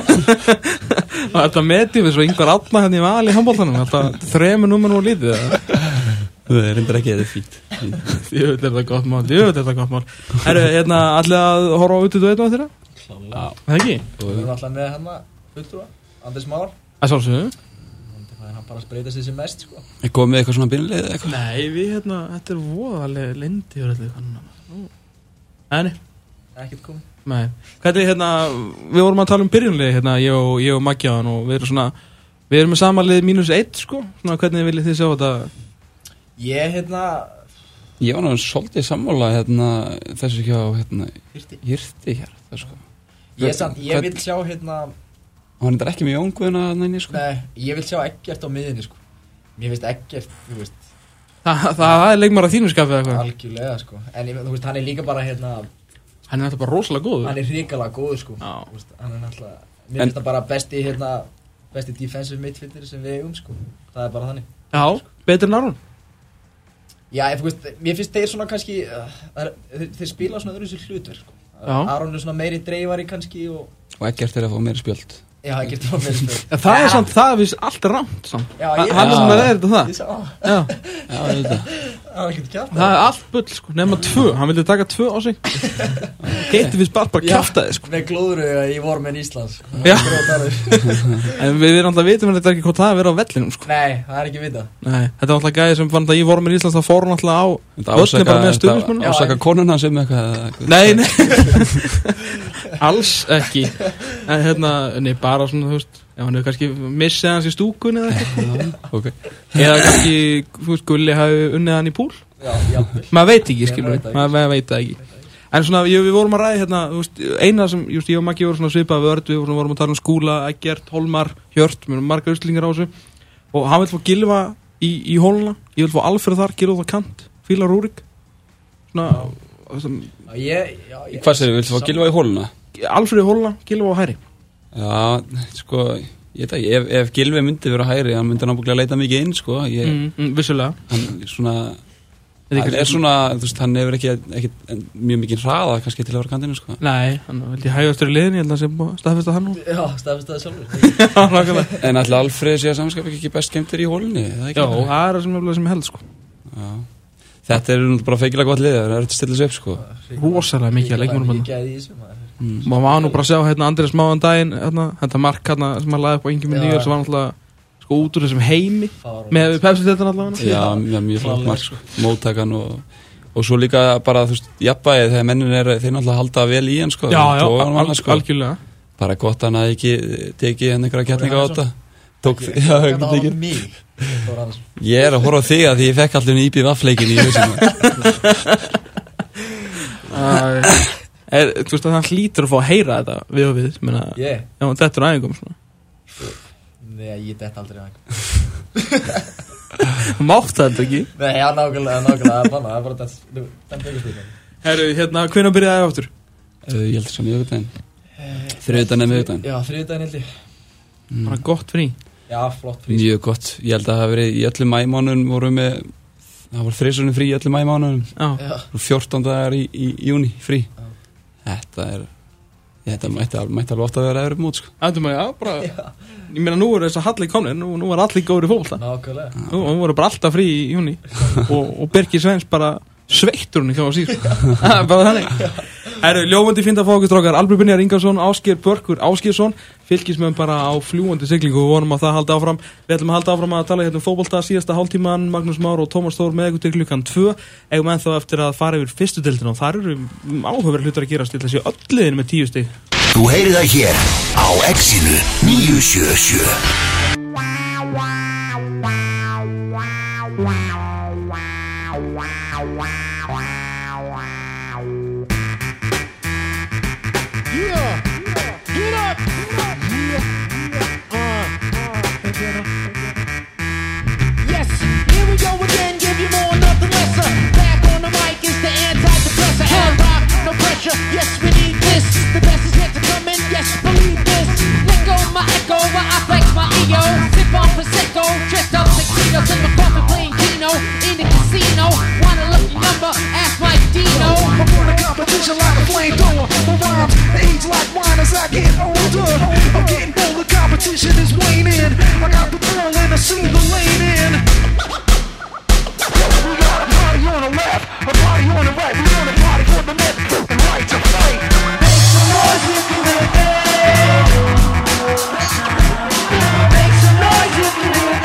Það er alltaf metið við svo yngvar átna hérna í vali í handboltanum. Alltaf þremur númer og lítið. Það er reyndar ekki eða fínt. Ég veit þetta gott mál, ég veit þetta gott mál. Herru, hérna, allir að horfa á út í duetna þeirra? Klálega. Það ekki? Við erum alltaf með hérna, fulltrúa, Andrés Már. Það sjálfsögðu. Hann bara spreyta sig sem mest sko. Er komið með eitthvað svona byrjulegð eða eitthvað? Nei, við hérna, þetta er voðalega lindi og eitthvað. Enni? Ekkert komið. Nei. Hvernig hérna, við vorum að tala um byrjunlið hérna, ég og, ég og Maggiðan og við erum svona, við erum með samanlið mínus eitt sko. Svona hvernig viljið þið sjá þetta? Ég hérna... Ég var náttúrulega svolítið sammála hérna þessu hjá hérna Hirti, Hirti hér það sko. Ég, samt, ég vil sjá hérna... Hann er ekki með Jóngvöðuna næni sko. Nei, ég vil sjá Eggert á miðinni sko. Mér finnst Eggert, þú veist. Það, það er leikmar að þínu skapið eitthvað. Algjörlega sko. En þú veist, hann er líka bara hérna... Hann er náttúrulega bara rosalega góður. Hann er hrikalega góður sko. Já. Þú veist, hann er náttúrulega... Mér finnst það bara besti hérna, besti defensive midfielder sem við eigum sko. Það er bara þannig. Já, betur en Aron. Já, þú veist, mér finnst þeir svona kannski... Uh, þeir, þeir spila svona öðru sér hlutverk sko. Já. Aron er svona meiri dreifari kannski og... Og Eggert er að fá meiri spjöld. Já, það getur það meira spil. Það er samt, það er vist allt rámt samt. Já, ég... Hann er sem að reyða þetta það. Ég sá það. Já. Já, þetta. Það var ekkert kjátt. Það er allt bull, sko. Nefna tvö. Hann vildi taka tvö á sig. Heitir vist bara bara kjáftaði, sko. Með glóðröga í vormenn Íslands. Já. En við erum alltaf vitum að þetta er ekki hvort það er að vera á vellinum, sko. Nei, það er ekki vita. Nei, þetta var alltaf gæði sem fann það í vormenn Íslands, það fór hann alltaf á völlin bara með stuðnismunum. Ásaka konuna sem eitthvað. Nei, nei. Alls ekki. En hérna, nei, bara svona, þú veist, já, hann hefur kannski missið hans í stúkunni eða eitthvað. Ok. Eða kannski, þú veist, Gulli hafi unnið hann í púl. Já, jafnvel. Maður veit ekki, skilur við, maður veit það ekki. En svona, ég, við vorum að ræða hérna, þú veist, eina sem, just, ég og Maggi voru svona svipað við Örd, við vorum, vorum að tala um Skúla, Eggert, Holmar, Hjört, við erum marga úrslingar á þessu. Og hann vil fá Gylfa í, í hóluna, ég vil fá Alfreð þar, Gylfa á kant, Fíla Rúrik. Svona, svona ég, já, ég, hvað segir, vil þú fá Gylfa í hóluna? Alfreð í hóluna, Gylfa á hæri. Já, sko, ég veit ekki, ef, ef Gylfi myndi vera hæri, hann myndi náttúrulega leita mikið inn, sko. Ég, mm, mm, vissulega. Hann svona, hann er svona, þú veist, hann hefur ekki, ekki mjög mikið hraða kannski til að vera kantinu, sko. Nei, hann er veldig hægastur í liðinni, ég held að það sé staðfesta hann nú. Já, staðfesta það sjálfur. Já, nákvæmlega. En ætli Alfreð sé að samskap ekki best skemmtir í hólunni, eða ekki? Já, það er það sem er sem held, sko. Já. Þetta er bara feikilega gott lið, það er að stilla sig upp, sko. Rosalega mikið að leikmennum hann. Mikið að því sem það er. Maður var nú bara að sjá hérna Andrés Máðan daginn, hérna, þetta mark hérna sem hann laði upp á Ingemund Nýjar sem var náttúrulega sko út úr þessum heimi með Pepsi-deltana allavega. Já, mjög, mjög flott mark, sko. Móttakan og, og svo líka bara, þú veist, jafnvægið þegar mennin er, þeir náttúrulega halda vel í hann, sko. Já, já, al sko. Algjörlega. Bara gott hann að ekki tekið henni einhverja kettninga á þetta. Tók því, já, ekki tekið. Ég er að horfa á þig að því ég fekk allir nýpið vaffleikin í hausinu. Er, þú veist að hann hlýtur að fá að heyra þetta við og við, menna, yeah. Já, þetta er æfingum svona. Nei, ég dett aldrei æfingum. Mátt það ekki? Nei, já, nákvæmlega, nákvæmlega, það er banna, það er bara þetta, þetta er ekki Herru, hérna, hvenær byrjaði það aftur? Uh, ég held sem miðvikudaginn. Þriðjudaginn eða miðvikudaginn. Já, þriðjudaginn held ég. Mm. Bara gott frí. Já, flott frí. Mjög gott, ég held að það hafi verið í öllum mæmánunum vorum við, það var þrissunum frí í öllum mæmánunum. Já. fjórtán dagar í, í, í júní frí. Þetta er, þetta mætti, mætti alveg ofta að vera eftir mót, sko. Þetta maður, já, bara, já. Ég meina, nú er þess að Halli komnir, nú, nú er allir góður í fólkta. Nákvæmlega. Nú, nú voru bara alltaf frí í júní og, og Birgir Sveins bara sveittur hún í ká að síð, bara þannig. Eru ljómandi fínt að fá okkur strákar. Albert Brynjar Ingarsson, Ásgeir Börkur Ásgeirsson, fylgismenn bara á fljúandi siglingu og vonum að það halda áfram. Við ætlum að halda áfram að tala hérna um fótbolta síðasta hálftíman. Magnús Már og Tómas Þór með ykkur til klukkan tvö. Eigum ennþá eftir að fara yfir fyrstu deildina og þar eru áhugaverðir hlutir að gerast til þessi öll liðin með tíu stig. Þú heyrir það hér á Exinu níu sjö sjö. Yes, we need this. The best is yet to come in. Yes, believe this. Let go my echo while I flex my ego. Sip on Prosecco, dressed up tuxedos in my coffin playing Keno in the casino. Want a lucky number? Ask Mike Dino. I'm on a competition like a flamethrower. My rhymes age like wine as I get older. I'm getting bolder. Competition is waning. I got the ball and I see the lane in. We got a party on the left, a party on the right. We want a party for the left and right to fight. Make some noise if you do it. Make some noise if you do it.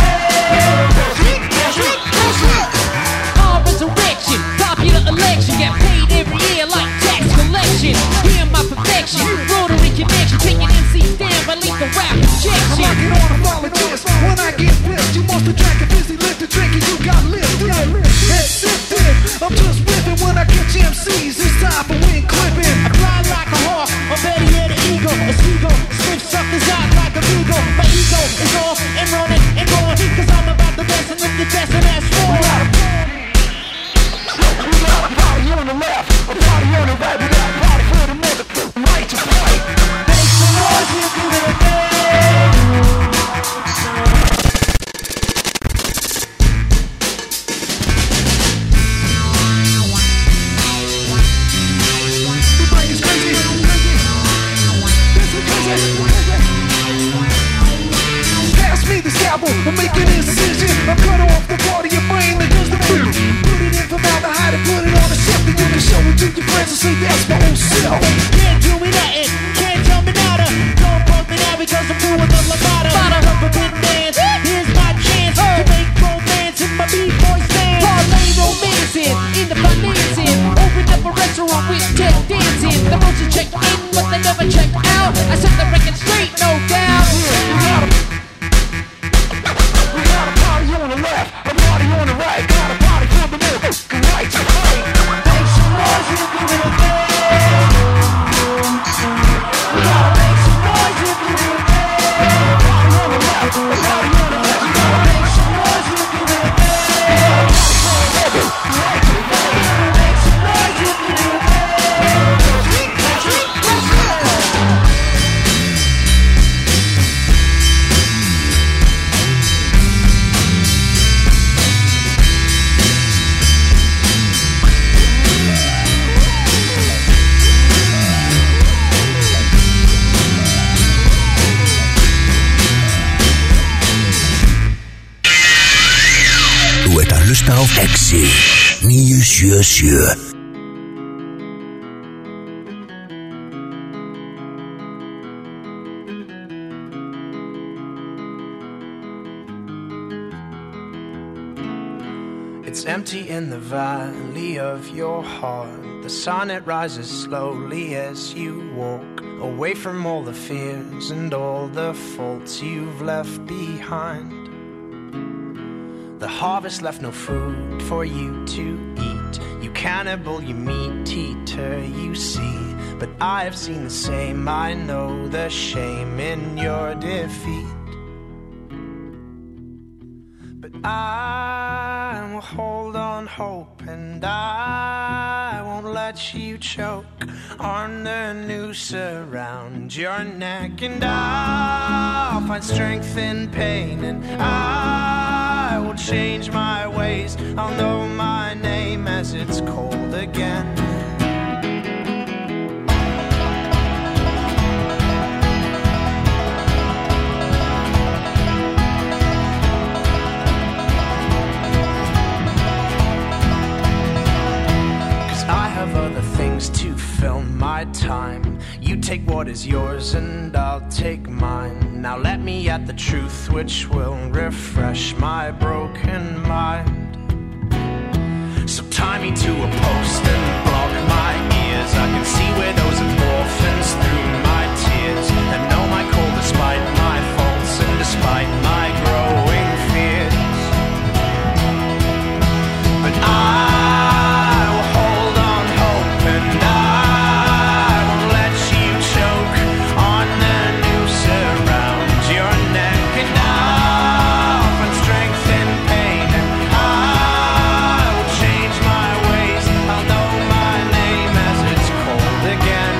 All resurrection, popular election, get paid every year like tax collection. Hear my perfection, rotary connection, taking M Cs down by lethal rap injection. I'm rocking on a volunteers. When I get pissed, you must have drank a busy lift to drink and you got lifted. Head sifted, I'm just whipping when I catch M Cs. It's time for wing clipping. I fly like a hawk, or better yet an eagle, a seagull, sniff suckers out like a beagle. My ego is off and running and going, cause I'm about the best and if you're best and that's wrong. We got a party on the left, a party on the right. We got a party for the mother right to fight. Make some noise if you do it. I'm making an incision. I'm cutting off the part of your brain that does the food. Put it in formaldehyde and put it on a shelf. Then you can show it to your friends and say that's my own self. Can't do me nothing, can't tell me nada. Don't punk me now because I'm doing the Lombardo. Love a good dance, here's my chance to make romance in my B-boy stand. Parlay romancing, in the financing. Open up a restaurant with tech dancing. The motion check in, but they never check out. I set the record straight, no doubt. On the left, a party on the right. Got a party for the middle, right to fight. Make some noise if you do it. We gotta make some noise if you do it. Party on the left, a party on the left. We gotta make some noise if you do it. Right to fight. Make some noise if you do it. Þú ert að hlusta á Exi níu sjö sjö. It's empty in the valley of your heart. The sun, it rises slowly as you walk away from all the fears and all the faults you've left behind. The harvest left no food for you to eat. You cannibal, you meat eater, you see. But I have seen the same, I know the shame in your defeat. But I will hold on hope, and I won't let you choke on the noose around your neck. And I'll find strength in pain, and I will change my ways. I'll know my name as it's cold again. I have other things to fill my is yours and I'll take mine. Now let me at the truth which will refresh my broken mind. So tie me to a post and block my ears. I can see where those endorphins through my tears, and know my call despite my faults and despite my growing fears. But I will hold on hope, and I won't let you choke on the noose around your neck. And I'll find strength in pain, and I will change my ways. I'll know my name as it's cold again.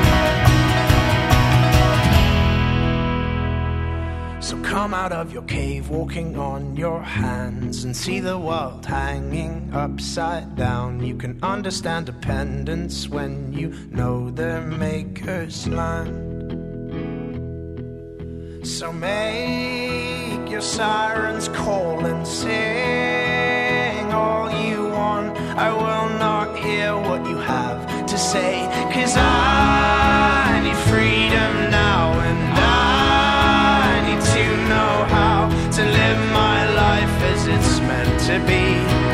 So come out of your cave, walking on your hands, and see the world hanging upside down. You can understand dependence when you know their maker's land. So make your sirens call and sing all you want. I will not hear what you have to say, 'cause I need freedom now, and I need to know how to live my life as it's meant to be.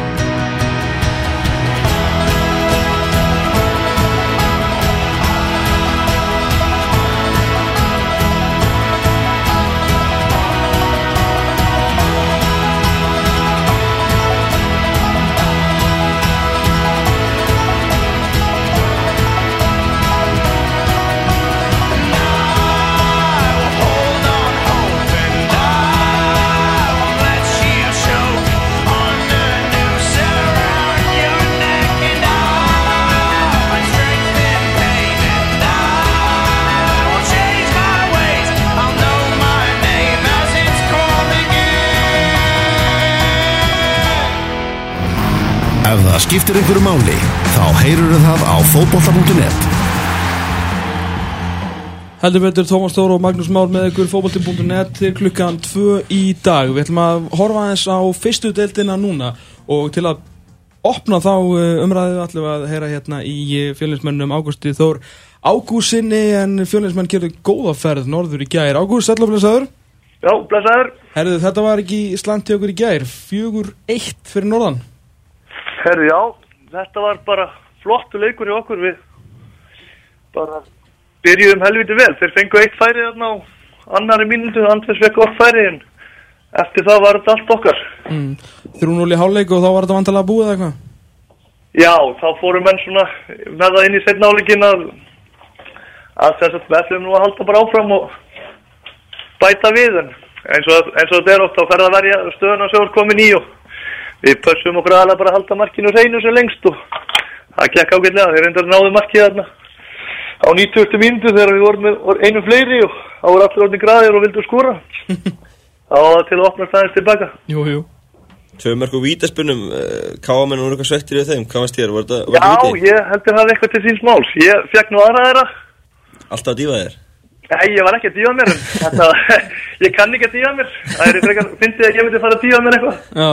Ef það skiptir einhverju máli, þá heyrurðu það á fótbolta punktur net. Heldur betur Tómas Þór og Magnús Már með ykkur fótbolti punktur net til klukkan tvö í dag. Við ætlum að horfa aðeins á fyrstu deildina núna, og til að opna þá umræðu ætlum við að heyra hérna í Fjölnismönnum Ágústi Þór Ágússinni, en Fjölnismenn gerðu góða ferð norður í gær. Ágúst, sæll og blessaður. Já, blessaður. Herðu, þetta var ekki slæmt hjá okkur í gær, fjögur eitt fyrir norðan. Herðu, já, þetta var bara flottu leikur hjá okkur. Við bara byrjuðum helviti vel. Þeir fengu eitt færi þarna á annari mínútu, Andrés fekk gott færi, en eftir það var þetta allt okkar. Mm. þrjú núll í hálfleik og þá var þetta vantarlega búið eða eitthvað? Já, þá fórum menn svona með það inn í seinni hálfleikinn að að þess að við ætlum nú að halda bara áfram og bæta við, en eins og, eins og þetta er oft, þá fer það að verja stöðuna sem er komin í, og við pössum okkur aðalega bara að halda markinu hreinu sem lengst, og það gekk ágætlega. Þeir reyndar náðu markið þarna á níutíu mínútu þegar við vorum með einu fleiri, og þá voru allir orðnir graðir og vildu skora. Þá var það til að opna staðins tilbaka. Jú, jú. Tvö mörg og vítaspunum, káamenn voru eitthvað sveittir við þeim. Hvað varst þér? Var þetta, var Já, þetta víti? ég heldur það eitthvað til síns máls. Ég fekk nú aðra þeirra. Alltaf að dýfa þér? Nei, ég var ekki að dýfa mér, en þetta, ég kann ekki að dýfa mér. Það er frekar, fyndið að ég myndi fara að dýfa mér eitthvað. Já.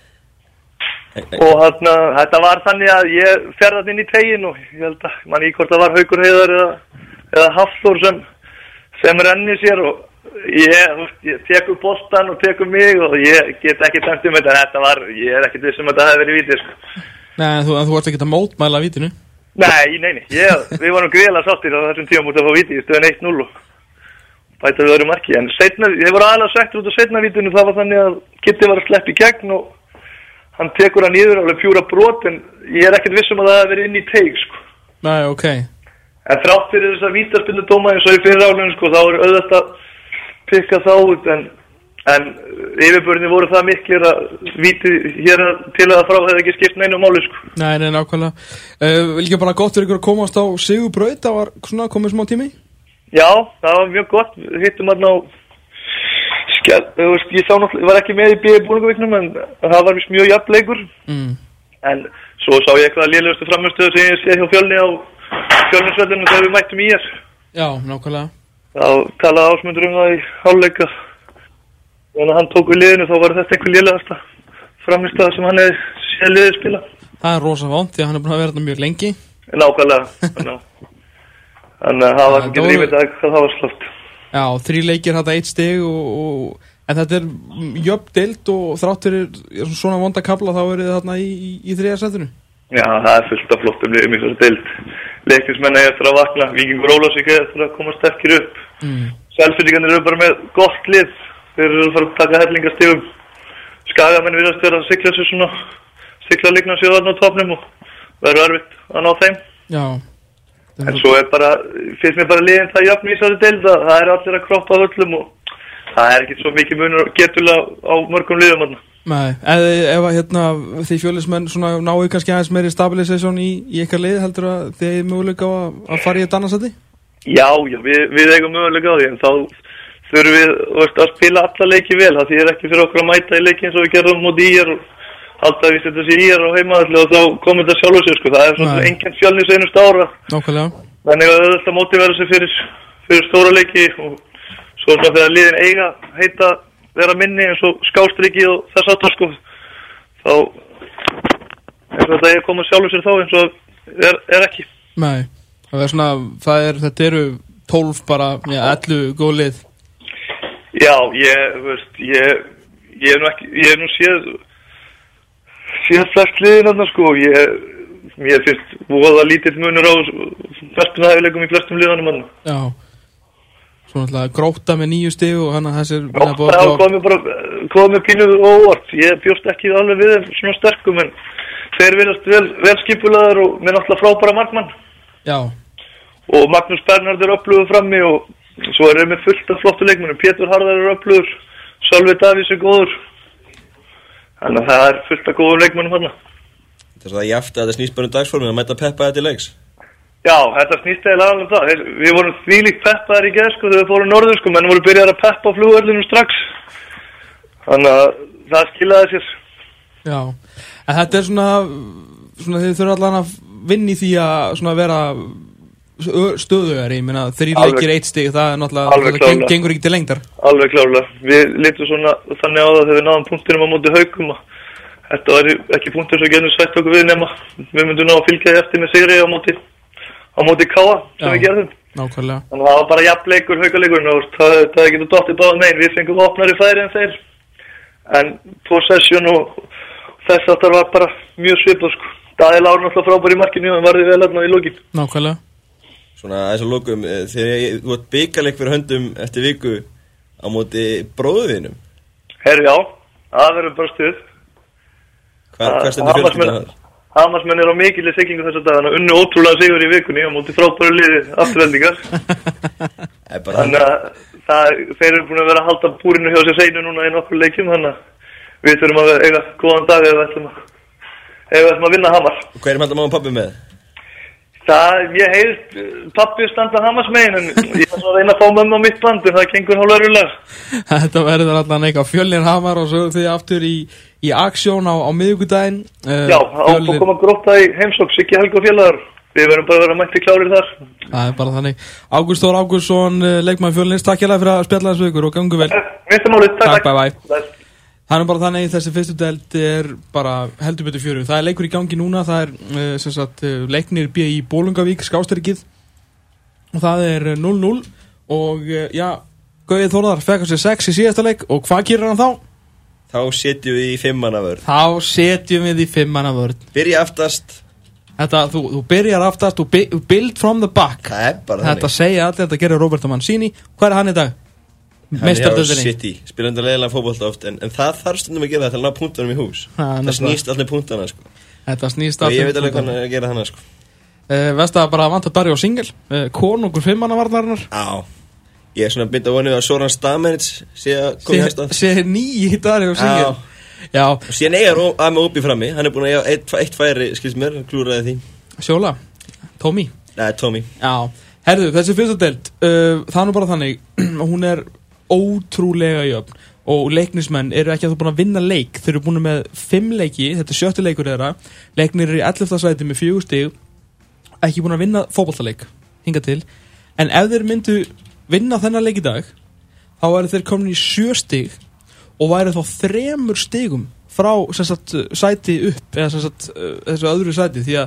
Og þarna, þetta var þannig að ég ferðast inn í tegin, og ég held að mann í hvort það var Haukur Heiðar eða, eða Hafþór sem, sem renni sér, og ég, ég tek upp boltan og tek upp mig, og ég get ekki dæmt um þetta. Þetta var, ég er ekkert viss um að þetta hefði verið víti, sko. Nei, en þú, en þú varst ekki að mótmæla vítinu? Nei, nei, nei, ég, við varum greiðlega sáttir á þessum tíum út að fá víti í stöðun eitt núll og bæta við öðru marki. En seinna, ég voru aðalega svektur út á seinna vítinu, það var þannig að Kitti var að sleppa í gegn og hann tekur hann niður alveg pjúra brot, en ég er ekkert viss um að það hefði verið inn í teig, sko. Nei, ok. En þrátt fyrir þess að vítaspyrnudóma eins og í fyrra álunum, sko, þá er auðvitað að pikka þá út, en, en yfirbörni voru það miklir að víti hér til að frá hefði ekki skipt neinu máli, sko. Nei, nei, nákvæmlega. Uh, líka bara gott fyrir ykkur að komast á sigurbraut, það var svona komið smá tími? Já, það var mjög gott. Við hittum hérna á skell, ég sá náttúrulega, ég var ekki með í B búningavíknum, en það var vist mjög jafn leikur. Mm. En svo sá ég eitthvað lélegustu frammistöðu sem ég sé hjá Fjölni á Fjölnisvellinu þegar við mættum í þér. Já, nákvæmlega. Þá talaði Ásmundur um það í hálfleika. Þannig að hann tók við liðinu, þá var þetta einhver lélegasta frammistöða sem hann hefði séð liðið spila. Það er rosa vont, því að hann er búin að vera þetta mjög lengi. Nákvæmlega. Þannig að það var ekki lífið dag hvað það var slótt. Já, þrý leikir þetta eitt stig og, og, en þetta er jöfn deild og þrátt fyrir svona vonda kafla þá eru þið þarna í, í, í þriðja sætinu. Já, það er fullt af flottum liðum í þessu deild. Leiknismenn eiga eftir að vakna, Víkingur Ólafsvík eiga eftir að koma sterkir upp. Mm. Selfyssingarnir eru bara með gott lið, þeir eru að fara að taka hellingastigum. Skagamenn virðast vera að sigla sér svona, sigla líkna sér þarna á topnum og verður erfitt að ná þeim. Já. En svo er bara, finnst mér bara liðin það jafn í þessari deild að það er allir að kroppa á öllum og það er ekki svo mikið munur getulega á mörgum liðum þarna. Nei, eða ef að hérna því Fjölnismenn svona náu kannski aðeins meiri stabilisation í, í ykkar lið heldur að þið hefur möguleika á að, að fara í þetta annarsæti? Já, já, við, við eigum möguleika á því en þá þurfum við veist, að spila alla leiki vel, það þýðir ekki fyrir okkur að mæta í leiki eins og við gerðum móti í er og alltaf við setjum sér í er og heimaðalli og þá komur þetta sjálfur sér sko, það er svona enginn Fjölnis einustu ára. Nákvæmlega. Þannig að þetta mótivera sig fyrir, fyrir stóra leiki og svo svona þegar liðin eiga heita vera minni eins og skástriki og þess aftar sko, þá eins og þetta er komað sjálfur sér þá eins og er, er ekki. Nei, það er svona, það er, þetta eru tólf bara, já, ellefu góð lið. Já, ég, veist, ég, ég er nú ekki, ég er nú séð, séð flest liðin þarna sko, ég, mér finnst voða lítill munur á bestum hæfileikum í flestum liðanum þarna. Já, svo náttúrulega Grótta með níu stig og hann að þessir... Grótta komið bara, komið pínuð óvart, ég bjóst ekki alveg við þeim svona sterkum en þeir viljast vel, vel skipulaðar og með náttúrulega frábæra markmann. Já. Og Magnús Bernhard er öflugur frammi og svo er þeir með fullt af flottu leikmennum, Pétur Harðar er öflugur, Sölvi Davís er góður. Þannig að það er fullt af góðum leikmennum þarna. Það er það jafnt að þetta snýst bara um dagsformið að mæta peppa þetta í leiks. Já, þetta snýst eiginlega alveg um það. Þeir, við vorum þvílíkt peppaðir í gerð sko þegar við fórum norður sko, menn voru byrjað að peppa á flugvöllunum strax. Þannig að það skilaði sér. Já, en þetta er svona, svona þið þurfa allan að vinna í því að svona vera stöðugari, ég meina þrír leikir eitt stig, það er náttúrulega, það gengur ekki til lengdar. Alveg klárlega. Við litum svona þannig á það þegar við náðum punktinum á móti Haukum og þetta var ekki punktur sem gerðum sætt okkur við nema við myndum ná að fylgja eftir með sigri á móti á móti Káa sem Já, við gerðum. Nákvæmlega. Þannig að það var bara jafnleikur Haukaleikurinn og það, það getur dottið báðum megin. Við fengum opnari færi en þeir en possession og þess að það var bara mjög svipað sko. Daði Lár náttúrulega frábær í markinu og varði vel hérna í lokin. Nákvæmlega. Svona þess að lokum þegar þú vart bikarleik fyrir höndum eftir viku á móti bróðuðinum. Herri já, það verður bara stuð. Hvað, hvað stendur fjölskyldan þar? Hamarsmenn er á mikilli siglingu þessa dagana, unnu ótrúlega sigur í vikunni á móti frábæru liði afturveldingar. Þannig að það, þeir eru búin að vera að halda búrinu hjá sér seinu núna í nokkur leikjum, þannig að við þurfum að eiga góðan dag ef við ætlum að, ef við ætlum að vinna Hamar. Og hvað er með mamma og pabbi með? Það, ég heyrst pappi standa Hamarsmegin en ég var að reyna að fá mömmu á mitt band en það gengur hálf örulega. Þetta verður allan eitthvað Fjölnir Hamar og svo þið aftur í, í aksjón á, á miðvikudaginn. Uh, Já, á að koma Grótta í heimsókn, Siggi Helgi og félagar. Við verðum bara að vera mætti klárir þar. Það er bara þannig. Ágúst Þór Ágústsson, leikmaður Fjölnis, takk hérlega fyrir að spjalla þessu ykkur og gangu vel. Takk, takk, bye bye. Það er bara þannig, þessi fyrstu deild er bara heldur betur fjöru. Það er leikur í gangi núna, það er uh, sem sagt uh, leiknir B í Bolungavík, skástríkið og það er núll núll og uh, já, Gauði Þórðar fekk sér sex í síðasta leik og hvað gerir hann þá? Þá setjum við í fimmmanna vörn. Þá setjum við í fimmmanna vörn. Byrja aftast. Þetta, þú, þú byrjar aftast, þú build from the back. Það er bara þannig. Þetta segja allir, þetta gerir Roberto Mancini. Hvað er hann í dag? Hann er á City, spilandi leiðilega fótbolta oft en, en það þarf stundum að gera þetta til að ná punktunum í hús. Ha, það snýst alltaf punktana sko. Þetta snýst alltaf punktana. Ég veit alveg hvernig að gera hana sko. uh, Veist að bara vanta Darri og Singel uh, konungur fimmmanna varnarinnar. Já, ég er svona byrjað að vonið að Soran Stamenic sé að koma í hæstað. Sé nýji Darri og Singel. Já. Og síðan eiga að með Óbi frammi. Hann er búin að eiga eitt, eitt færi, skilst mér, klúraði því. Sjóla, Tómi. Nei, Tómi. Já, herðu, þessi fyrsta deild uh, það er nú bara þannig hún er ótrúlega jöfn og leiknismenn eru ekki að þú búin að vinna leik. Þeir eru búin með fimm leiki, þetta er sjötti leikur þeirra. Leiknir eru í ellefta sæti með fjögur stig, ekki búin að vinna fótboltaleik hingað til, en ef þeir myndu vinna þennan leik í dag þá væri þeir komin í sjö stig og væri þá þremur stigum frá sem sagt sæti upp eða sem sagt þessu öðru sæti, því að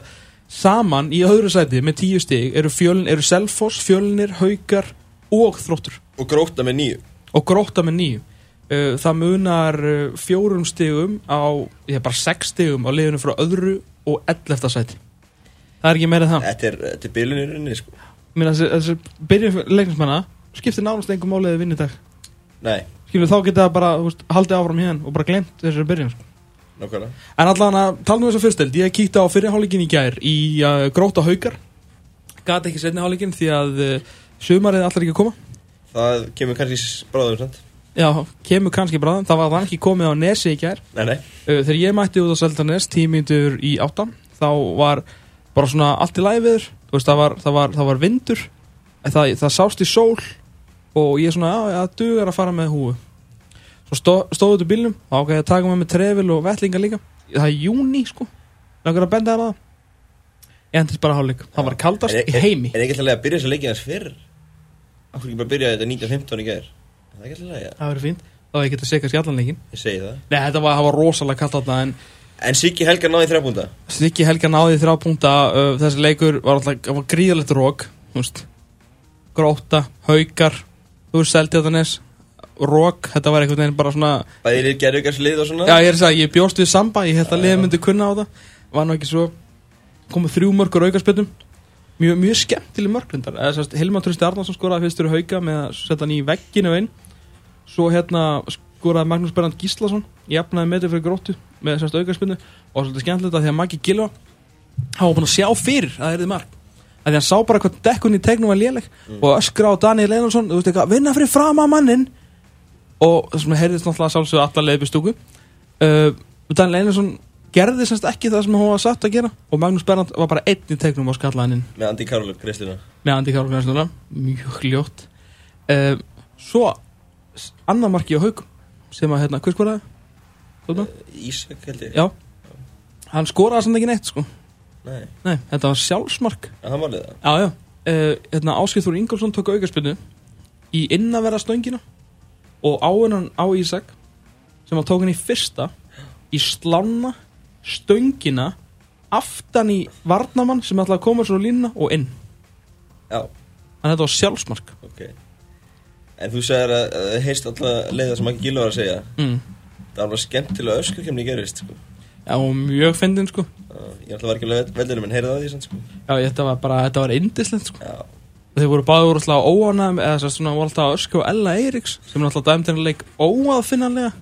Saman í öðru sæti með tíu stig eru, fjöln, eru Selfoss, Fjölnir, Haukar og Þróttur. Og Grótta með níu. Og Grótta með níu. Uh, það munar uh, fjórum stigum á, ég hef bara sex stigum á liðinu frá öðru og ellefta sæti. Það er ekki meira það. Þetta er, þetta er byrjunirinn, sko. Mér að þessi byrjun leiknismanna skiptir nánast engum máli eða vinni í dag. Nei. Skilur, þá geta það bara, þú veist, haldið áfram hérna og bara glemt þessari byrjun, sko. Nákvæmlega. En allan að tala um þessa fyrsteld, ég kíkti á fyrri hálfleikin í gær í uh, Grótta Haukar. Gat ekki seinni hálfleikin því að uh, sumarið allar ekki að koma. Það kemur kannski bráðum, sant? Já, kemur kannski bráðum. Það var það ekki komið á Nesi í gær. Nei, nei. Uh, þegar ég mætti út á Seltjarnes tíu mínútur í átta, þá var bara svona allt í lagi viður. Þú veist, það var, það var, það var vindur. Það, það sást í sól og ég svona, já, það dugar að fara með húfu. Svo stó, stóðu út í bílnum, þá ákveði ég að taka með mig trefil og vettlinga líka. Það er júní, sko. Langar að benda það. Ég endist bara hálfleik. Það var kaldast í heimi. En ekki alltaf að byrja þess að leikja þess fyrr. Af hverju ekki bara byrja þetta nítján fimmtán í gær? Það er ekki alltaf að, ja. Það verður fínt. Þá hefði ég getað séð kannski allan leikin. Ég segi það. Nei, þetta var, það var rosalega kallt þarna, en En Siggi Helga náði þrjá púnta. Siggi Helga náði þrjá púnta. uh, Þessi leikur var alltaf var gríðalegt rók. Grótta, Haukar, þú veist Seltjarnes, rók. Þetta var einhvern veginn bara svona Bæði lið gerðugars lið og svona. Já, ég er að segja, ég bjóst við Samba. Ég held að liðið myndi kunna á það. Var nú ekki svo komið þrjú mörk úr aukaspyrnum. Mjög, mjög skemmtileg mörklindar. Hilmar Trausti Arnarsson skoraði fyrstur Hauka með að setja hann í vegginu inn. Svo hérna skoraði Magnús Bernd Gíslason, jafnaði metur fyrir Gróttu með þessast aukaspinnu og svolítið skemmtilegt að því að Maggi Gilva hann var búin að sjá fyrir að það erði mark að því hann sá bara hvað dekkun í tegnum var léleg mm. og öskra á Daniel Einarsson, þú veist eitthvað, vinna fyrir fram að mannin og þessum heyrðist náttúrulega sjálfsögðu allar leið upp í stúku. uh, Daniel Einarsson gerði semst ekki það sem hann var satt að gera og Magnús Bernd var bara einn í tegnum og skallaði hann inn með Andi Karol Greisluna með Andi Karol Greisluna, mjög ljótt. uh, Svo annar marki á Haukum sem að hérna, hver skoraði? Uh, Ísak held ég. Já, hann skoraði samt ekki neitt sko. Nei. Nei, þetta var sjálfsmark. Já, hann var liða. Já, já. Uh, hérna, Ásgeir Þór Ingólfsson tók aukaspyrnu í innanverða stöngina og áunan á Ísak sem hann tók hann í fyrsta í slána stöngina aftan í varnamann sem ætlaði að koma svo línuna og inn. Já. Þannig þetta var sjálfsmark. Ok. En þú sagðir að það heist alltaf leiða sem ekki Gilva var að segja. Mm. Það var alveg skemmtilega öskurkemni gerist, sko. Já, og mjög fyndin, sko. Já, ég alltaf var ekki alveg veldirum, en heyrði það því, sann, sko. Já, þetta var bara, þetta var indislegt, sko. Já. Þeir voru báður voru alltaf óánægum, eða þess að svona voru alltaf ösku og Ella Eiríks, sem er alltaf dæmd hennar leik óaðfinnanlega.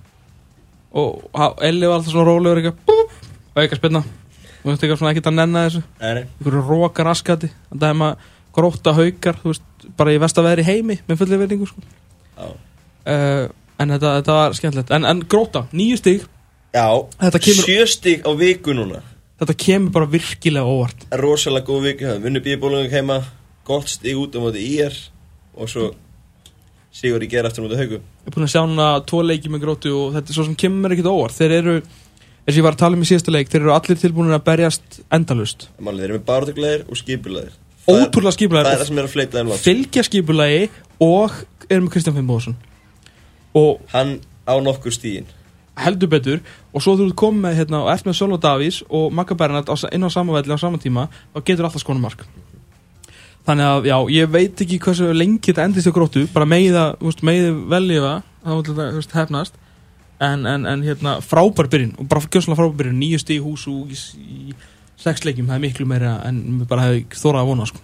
Og Elli var alltaf svona rólegur, eitthvað, búp, og eitthvað spilna. Og þetta er svona ekkert að nenna þessu. Nei, nei. Einhverju roka raskati, að dæma Grótta Haukar, þú veist, bara í vestaveðri heimi með fullri verðingu, sko. Já. Uh, en þetta, þetta var skemmtilegt. En, en Grótta, níu stig. Já, kemur, sjö stig á viku núna. Þetta kemur bara virkilega óvart. Rosalega góð viku, það vunni bíbólunum heima, gott stig út á móti í er og svo sigur í gera eftir móti Hauku. Ég er búin að sjá núna tvo leiki með Gróttu og þetta er svo sem kemur ekkert óvart. Þeir eru, eins og ég var að tala um í síðasta leik, þeir eru allir tilbúinir að berjast endalaust. Málið, þeir eru með barátuglegir og skipulegir. Ótrúlega skipulegir. Það er það sem er að fleita þeim langt. Fylgja skipulagi og erum með Kristján Finnbogason. Og hann á nokkur stígin. Heldur betur. Og svo þú ert komið með hérna og eftir með Sölva Davís og Magga Bernhardt inn á sama velli á sama tíma og getur alltaf skonu mark. Þannig að já, ég veit ekki hversu lengi þetta endist á Gróttu, bara megið að, þú veist, megið veljiða, það var þetta, þú veist, hefnast. En, en, en hérna frábær byrjun og bara gjössalega frábær byrjun, níu stig í hús og í, í sex leikjum, það er miklu meira en við bara hefði þórað að vona, sko.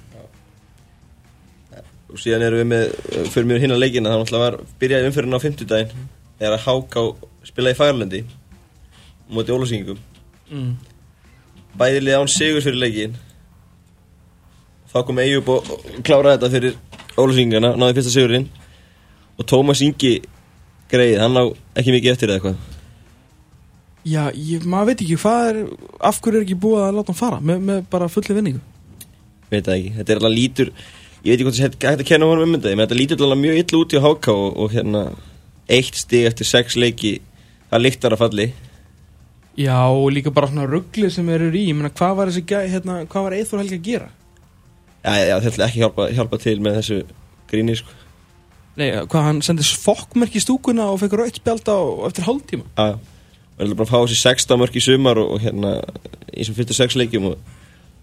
Og síðan erum við með, fyrir mjög hinna leikina, það náttúrulega var, byrjaði umfyririnn á fimmtudaginn, þegar að Há Ká spilaði í Færlendi, móti Ólafsvíkingum. Mm. Bæði lið án sigur fyrir leikin. Þá kom Eyjúb og kláraði þetta fyrir Ólafsvíkingana, náði fyrsta sigurinn. Og Tómas Ingi greið, hann á ekki mikið eftir eða eitthvað. Já, ég, maður veit ekki hvað er, af hverju er ekki búið að láta hann fara með, með bara fulli vinningu. Veit það ekki, þetta er alltaf lítur, ég veit ekki hvort það hægt að kenna honum um þetta, menn þetta lítur alltaf mjög illa út í Há Ká og, og hérna eitt stig eftir sex leiki, það lyktar að falli. Já, og líka bara svona rugli sem eru í, ég meina hvað var þessi gæ, hérna, hvað var Eyþór Helgi að gera? Já, já, þetta er ekki hjálpa, hjálpa til með þessu gríni, sko. Nei, hvað, hann sendi fokkmerki í stúkuna og fekk rautt spjald á eftir hálftíma. Já, og það er bara að fá þessi sextán mörk í sumar og, og hérna í þessum fyrstu sex leikjum og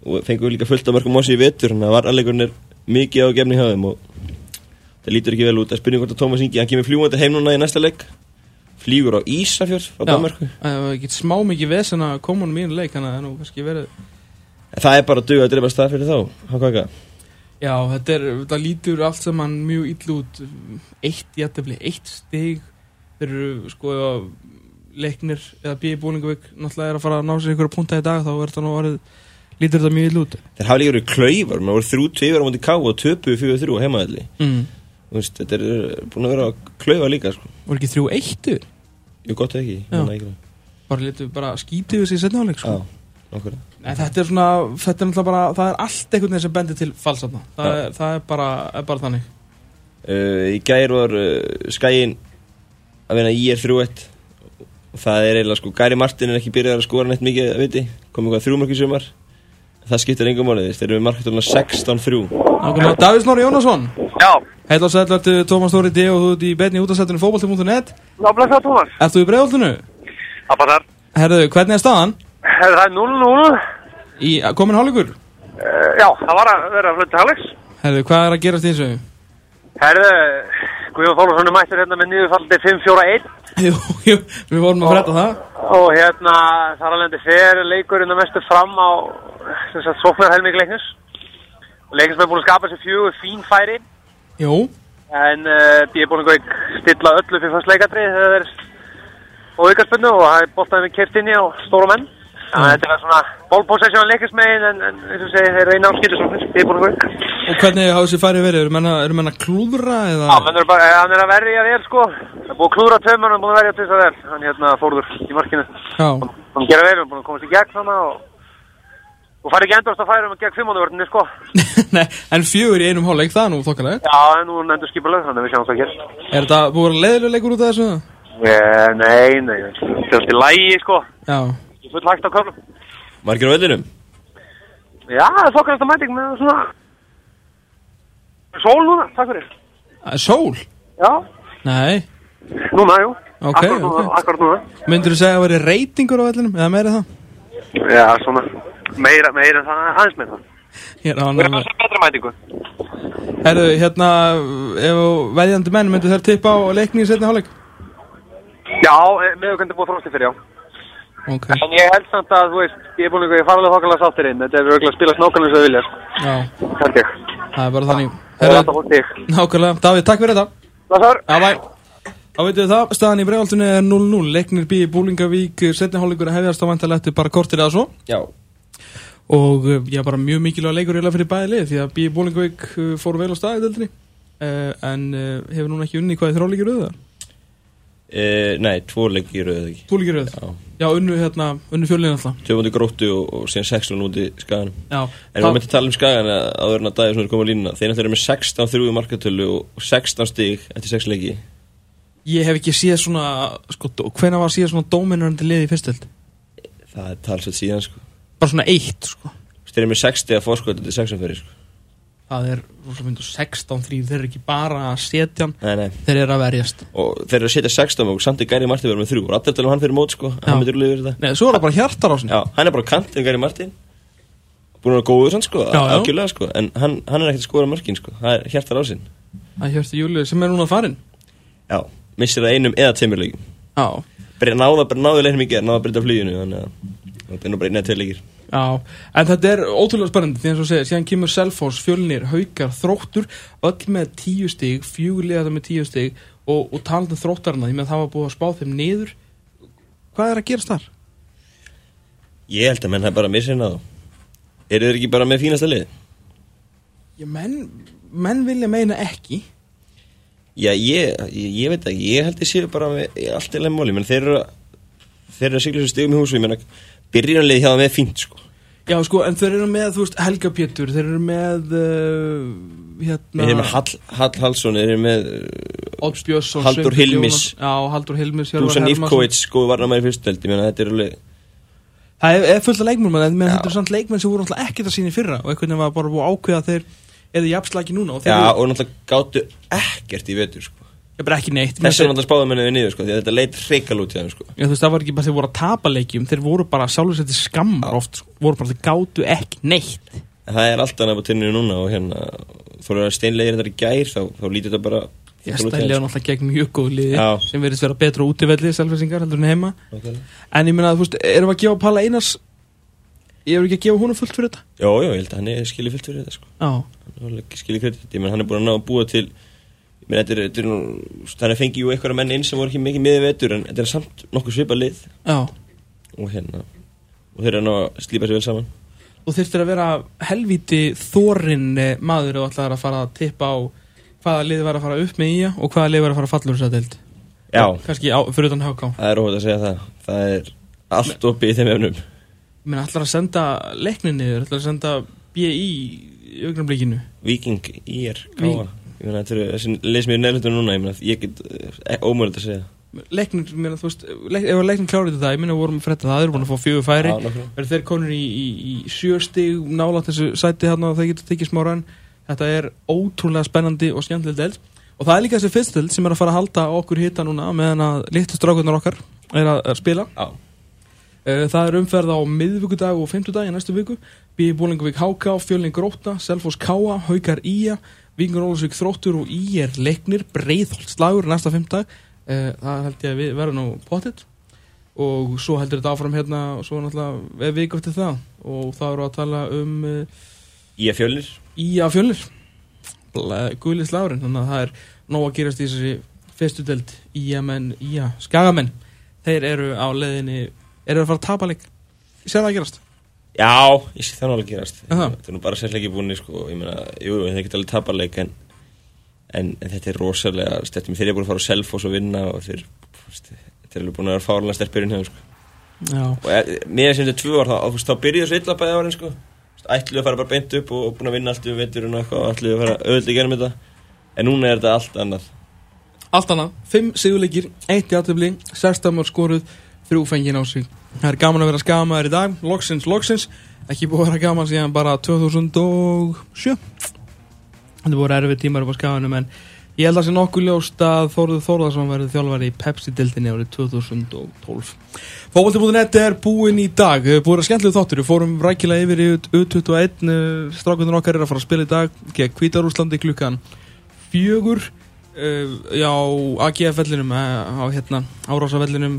og fengum við líka fullt af mörgum Mossi í vetur, þannig að varnarleikurinn er mikið á gefni hjá þeim og það lítur ekki vel út. Það er spurning hvort að Tómas Ingi, hann kemur fljúgandi heim núna í næsta leik, flýgur á Ísafjörð frá Danmörku. Það er ekki smá mikið vesen að koma honum í einu leik, þannig að það er nú kannski verið. Það er bara að duga að drepa stað fyrir þá, hann hvað ekki? Já, þetta er, það lítur allt saman mjög illa út. Eitt jafntefli, eitt stig. Þeir eru sko Leiknir eða B. Búlingavík náttúrulega er að fara að ná sér einhverja punta í dag, þá er þetta nú orðið, lítur þetta mjög illa út. Þeir hafa líka verið klaufar, maður voru þrjú tveir á móti K og töpuðu fjögur þrjú heimavelli. Mm. Þú veist, þetta er búin að vera að klaufa líka sko. Voru ekki þrjú eitt? Jú, gott ekki. ekki. Bara litur bara skítið við sig í seinni hálfleik sko. Já, okkur. Nei, þetta er svona, þetta er náttúrulega bara, það er allt einhvern veginn sem bendir til falsatna. Það, ja. er, það er, bara, er bara þannig. Uh, í gær var uh, Skæin að vinna í er þrjú eitt og það er eiginlega sko, Gary Martin er ekki byrjað að skora neitt mikið, viti, komið hvað þrjú mörk í sumar. Það skiptir engum máli, þeir eru með markatöluna sextán þrjú. Nákvæmlega, Davíð Snorri Jónasson. Já. Heil og sæll ertu Tómas Þóri D og þú ert í beinni útastættinu fótbolti punktur net. Já, blessaður Tómas. Ert þú í Breiðholtinu? Það passar. Herðu, hvernig er staðan? Herðu, það er núll núll. Í komin hálfleikur? Uh, já, það var að vera að fluta hálfleiks. Herðu, hvað er að gerast í þessu? Herðu, Guðjón Þólasson er mættur hérna með niðurfaldi fimm fjóra eitt. Jú, jú, við vorum að frétta það. Og hérna, þar alveg fer leikurinn að mestu fram á þess að sóknarhelming leiknis. Og leiknis er búin að skapa sér fjögur fín færi. Jú. En uh, B. Búlingavík stilla öllu fyrir fyrst leikatri þegar þeir og aukarspunnu og það er boltaði með kert inni á stóra menn. Þannig að þetta er svona ballpossession leiknis megin en, en eins og segi þeir reyna á skýtusóknir, B. Búlingavík. Og hvernig hafa þessi færi verið? Eru menna, eru menna klúðra eða? Já, menn er bara, hann er að verja vel sko. Það er búið að klúðra tveim, hann er búin að verja til þess að vel. Hann hérna fórður í markinu. Já. Hann gera vel, hann er búin að komast í gegn hana og og fær ekki endast að færa um gegn fimmánuvörðinni sko. Nei, en fjögur í einum hálfleik, það er nú þokkalegt. Já, en nú er endur skipuleg, þannig að við sjáum hvað hér. Er þetta búið að leiðilega leikur út af þessu? Yeah, nei, nei, þetta er til lægi sko. Já. Full hægt á köflum. Margir á vellinum? Já, það er þokkalegt að mæting með svona sól núna, takk fyrir. Sól? Já. Nei. Núna, jú. Ok, akkurat núna, ok. Akkurat núna. Myndirðu segja að það væri reytingur á vellinum, eða meira það? Já, svona, meira, meira en það, aðeins meira það. Hér á hann. Við erum að segja betra mætingu. Herðu, hérna, ef veðjandi menn myndu þær tippa á leikni í seinni hálfleik? Já, meðaukandi búið þrósti fyrir, já. Ok. En ég held samt að, þú veist, ég er búin að ég fara alveg þokkalega sáttir inn. Þetta er verið að spila snókanlega sem þau vilja, sko. Já. Held ég. Það er bara þannig. Það er alltaf fólk þig. Nákvæmlega. Davíð, takk fyrir þetta. Blessaður. Já, bæ. Þá veitum við það, staðan í Breiðholtinu er núll núll. Leiknir B. Búlingavík, seinni hálfleikur að hefjast á væntanlega eftir bara kortir eða svo. Já. Og já, bara mjög mikilvæg leikur eiginlega fyrir bæði lið, því að B. Búlingavík fór vel á stað í deildinni. Uh, en uh, hefur núna ekki unni hvað er þrjá leikir röða? Uh, nei, tvo leikir röða ekki. Tvo leikir röða? Já. Já, unnu hérna, unnu fjölinn alltaf. Tvö múti Gróttu og, og síðan sextán múti Skaganum. Já. En við myndum að tala um Skagan áður en að Davíð sem er komið á línuna. Þeir náttúrulega eru með sextán þrjú í markatölu og sextán stig eftir sex leiki. Ég hef ekki séð svona, sko, hvenær var síðan svona dóminurandi lið í fyrstöld? Það er talsveit síðan, sko. Bara svona eitt, sko. Þeir eru með sextíu að fórskot til sextán fyrir, sko. Það er sextán þrjú, þeir eru ekki bara að setja hann, nei, nei. Þeir eru að verjast. Og þeir eru að setja sextán og samt er Gary Martin verið með þrjú. Og allir talum hann fyrir mót, sko, hann myndir úrlega verið það. Nei, svo er það bara hjartar á sinni. Já, hann er bara kantinn Gary Martin. Búin að vera góður sann, sko, algjörlega, sko. En hann, hann er ekkert að skora mörkin, sko. Það er hjartar á sinn. Það er hjartar Júlíu sem er núna farin. Já, missir það einum eða tveimur leikjum. Já. Bara náða, bara náðu leiknum í gerð, náða að breyta fluginu, þannig að það er nú bara einn eða tveir leikir. Já, en þetta er ótrúlega spennandi því eins og segja, síðan kemur Selfoss, Fjölnir, Haukar, Þróttur, öll með tíu stig, fjögur liða með tíu stig og, og talandi um Þróttarna, því með það var búið að spá þeim niður. Hvað er að gerast þar? Ég held að menn það bara að missa hérna þá. Eru þeir ekki bara með fínasta lið? Já, menn, menn vilja meina ekki. Já, ég, ég, ég veit ekki, ég held að séu bara með allt í lemmáli, menn þeir eru að, þeir eru að sigla sér stigum í húsu, ég menna, byrjunarlið hjá það með fínt, sko. Já, sko, en þeir eru með, þú veist, Helga Pétur, þeir eru með, uh, hérna... Þeir eru með Hall, Hall Hallsson, þeir eru með... Uh, Odds Björnsson, Haldur Hilmis. Já, Haldur Hilmis, Dusan Ivkovic, góðu varnarmæri fyrstöld, ég meina, þetta er alveg... Það er, er fullt af leikmenn, en þetta er samt leikmenn sem voru náttúrulega ekkert að sína í fyrra og einhvern veginn var bara búið ákveða að þeir eða jafnslagi núna og þeir... Já, og náttúrulega gáttu ekkert í vetur, sko. Já, Það er bara ekki neitt. Þess vegna spáðu menni við niður sko, því að þetta leit hrikal út hjá þeim sko. Já, þú veist, það var ekki bara þeir voru að tapa leikjum, þeir voru bara sjálfur sér til skammar oft, sko, voru bara þeir gátu ekki neitt. En það er alltaf nefn á tinninu núna og hérna, þú eru að steinlegir þetta í gær, þá, þá lítið þetta bara... Já, stælega náttúrulega gegn mjög góð liði Já. Sem verðist vera betra útivelli, Selfyssingar, heldur en heima. Okay. En ég meina, þú veist, erum við að gefa Palla Einars, ég er ekki að gefa honum fullt fyrir þetta? Jó, jó, ég held að hann er skilið fullt fyrir þetta, sko. Já. Hann er skilið kredit, ég meina, hann er búin að ná að búa til, ég meina, þetta er, þetta er nú, þannig að fengi jú einhverja menn inn sem voru ekki mikið miðið vetur, en þetta er samt nokkuð svipað lið. Já. Og hérna, og þeir eru að ná að slípa sig vel saman. Og þyrftir að vera helvíti þorinn maður og ætlaðir að fara að tippa á hvaða lið var að fara upp með í og hvaða lið var að fara að falla úr þessa deild. Já. Kannski á, fyrir utan H K. Það er óhætt að segja það. Það er allt opið í þeim efnum. Ég meina, ætlar að senda leikni niður, ætlar að senda B I í augnablikinu. Víking, I R, K A. Ég meina, þetta eru þessi lið sem ég er nefndur núna, ég meina, ég get ómögulegt að segja. Leiknir, ég meina, þú veist, leik, ef leiknir klárið þetta, ég meina, vorum að fretta það, þeir eru búin að fá fjögur færi. Verður þeir konur í, í, í sjö stig nálægt þessu sæti þarna og þeir geta tekið smá rann. Þetta er ótrúlega spennandi og skemmtileg deild og það er líka þessi fyrst deild sem er að fara að halda okkur hita núna meðan að litlu strákurnar okkar er að, að spila. Já. Það er umferð á miðvikudag og fimmtudag í næstu viku. B I Bolungarvík H K, Fjölnir Grótta, Selfoss K A, Haukar I A, Víkingur Ólafsvík Þróttur og I R Leiknir, Breiðholt slagur næsta fimmtudag. Það held ég að við verðum nú pottitt og svo heldur þetta áfram hérna og svo náttúrulega viku eftir það og þá eru að tala um I A Fjölnir Í A Fjölnir Guðli slagurinn, þannig að það er nóg að gerast í þessari fyrstu deild Í A menn, Í A Skagamenn þeir eru á leiðinni eru að fara að tapa leik Sér það að gerast? Já, ég sé það nú alveg að gerast Þetta er nú bara sérleiki búinni sko, ég meina, jú, þeir geta alveg tapa leik en, en, en þetta er rosalega stertum, þeir eru búin að fara á Selfoss og vinna og þeir, þeir eru búin að vera fárlega sterkbyrjun hefur sko. Og mér sem þetta tvö ár þá, þá byrjuðu svo illa bæði árin sko ætluðu að fara bara beint upp og, og búin að vinna allt við veturinn og eitthvað og ætluðu að fara auðvitað í gerum þetta en núna er þetta allt annað Allt annað, fimm sigurleikir, eitt jafntefli sextán mörk skoruð, þrjú fengin á sig Það er gaman að vera skamaður í dag loksins, loksins, ekki búið að vera gaman síðan bara tvö þúsund og sjö Þetta voru erfið tímar upp á skamanum en ég held að sé nokkuð ljóst að Þórður Þórðarsson verður þjálfari í Pepsi-deildinni árið tvö þúsund og tólf Fótbolti punktur net er búinn í dag búið að skemmtilegu þáttur, við fórum rækilega yfir í U tuttugu og einn strákundur okkar er að fara að spila í dag gegn Hvíta-Rússlandi klukkan fjögur uh, já, A G F-vellinum á hérna, Árásavellinum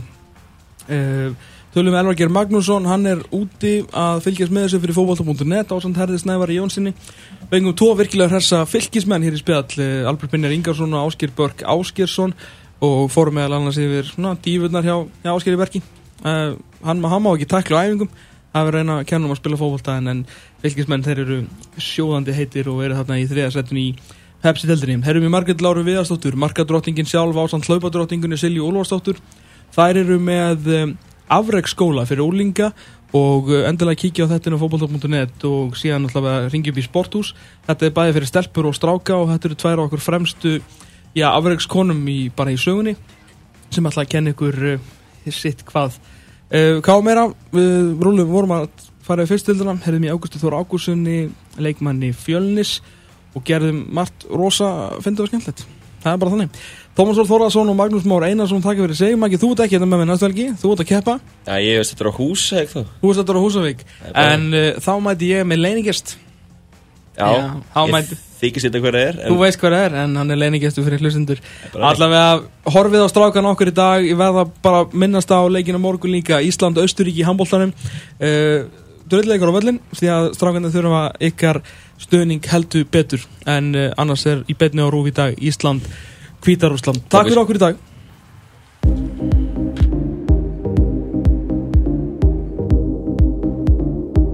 uh, Tölum við Elvar Geir Magnússon, hann er úti að fylgjast með þessu fyrir fótbolti punktur net ásamt Herði Snævari Jónssoni. Við fengum tvo virkilega hressa fylkismenn hér í spjall, Albert Brynjar Ingarsson og Ásgeir Börk Ásgeirsson og fórum meðal annars yfir svona dífurnar hjá, hjá Ásgeiri Berki. Uh, hann, hann má ekki tækla á æfingum, það er reyna að kenna um að spila fótbolta en, en fylkismenn þeir eru sjóðandi heitir og eru þarna í þriðja sætinu í Pepsi-deildinni. Herrum í Margrét Láru Viðarsdóttur, markadrottningin sjálf ásamt hlaupadrottningunni Silju Úlfarsdóttur. Þær eru með um, afreksskóla fyrir úlinga og endilega kíkja á þetta inn á fótbolta punktur net og síðan allavega ringi upp í sporthús. Þetta er bæði fyrir stelpur og stráka og þetta eru tvær á okkur fremstu já, afrekskonum í, bara í sögunni sem ætla að kenna ykkur uh, sitt hvað. Uh, hvað meira? Við rúlum vorum að fara í fyrstildina, herðum í Ágústi Þór Ágústssoni, leikmanni Fjölnis og gerðum margt rosa fyndið og skemmtilegt. Það er bara þannig. Tómas Þór Þórðarsson og Magnús Már Einarsson takk fyrir sig. Maggi, þú ert ekki hérna með mér næstu helgi, þú ert að keppa. Já, ég veist þetta er á Húsavík þá. Þú veist þetta er á Húsavík. En uh, þá mæti ég með leiningest. Já, Já ég mæti... þykist þetta hver það er. En... Þú veist hver það er, en hann er leiningestu fyrir hlustendur. Allavega horfið á strákan okkur í dag. Ég verða bara minnast á leikina morgun líka. Ísland og Austurríki í handboltanum. Uh, Dröðleikar á völlin, því að strákanir þurfa ykkar stöðning heldur betur. En uh, annars er í beinni á RÚV í dag Ísland Hvíta-Rússland. Takk fyrir okkur í dag.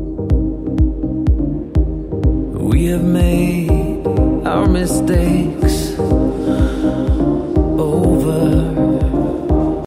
We have made our mistakes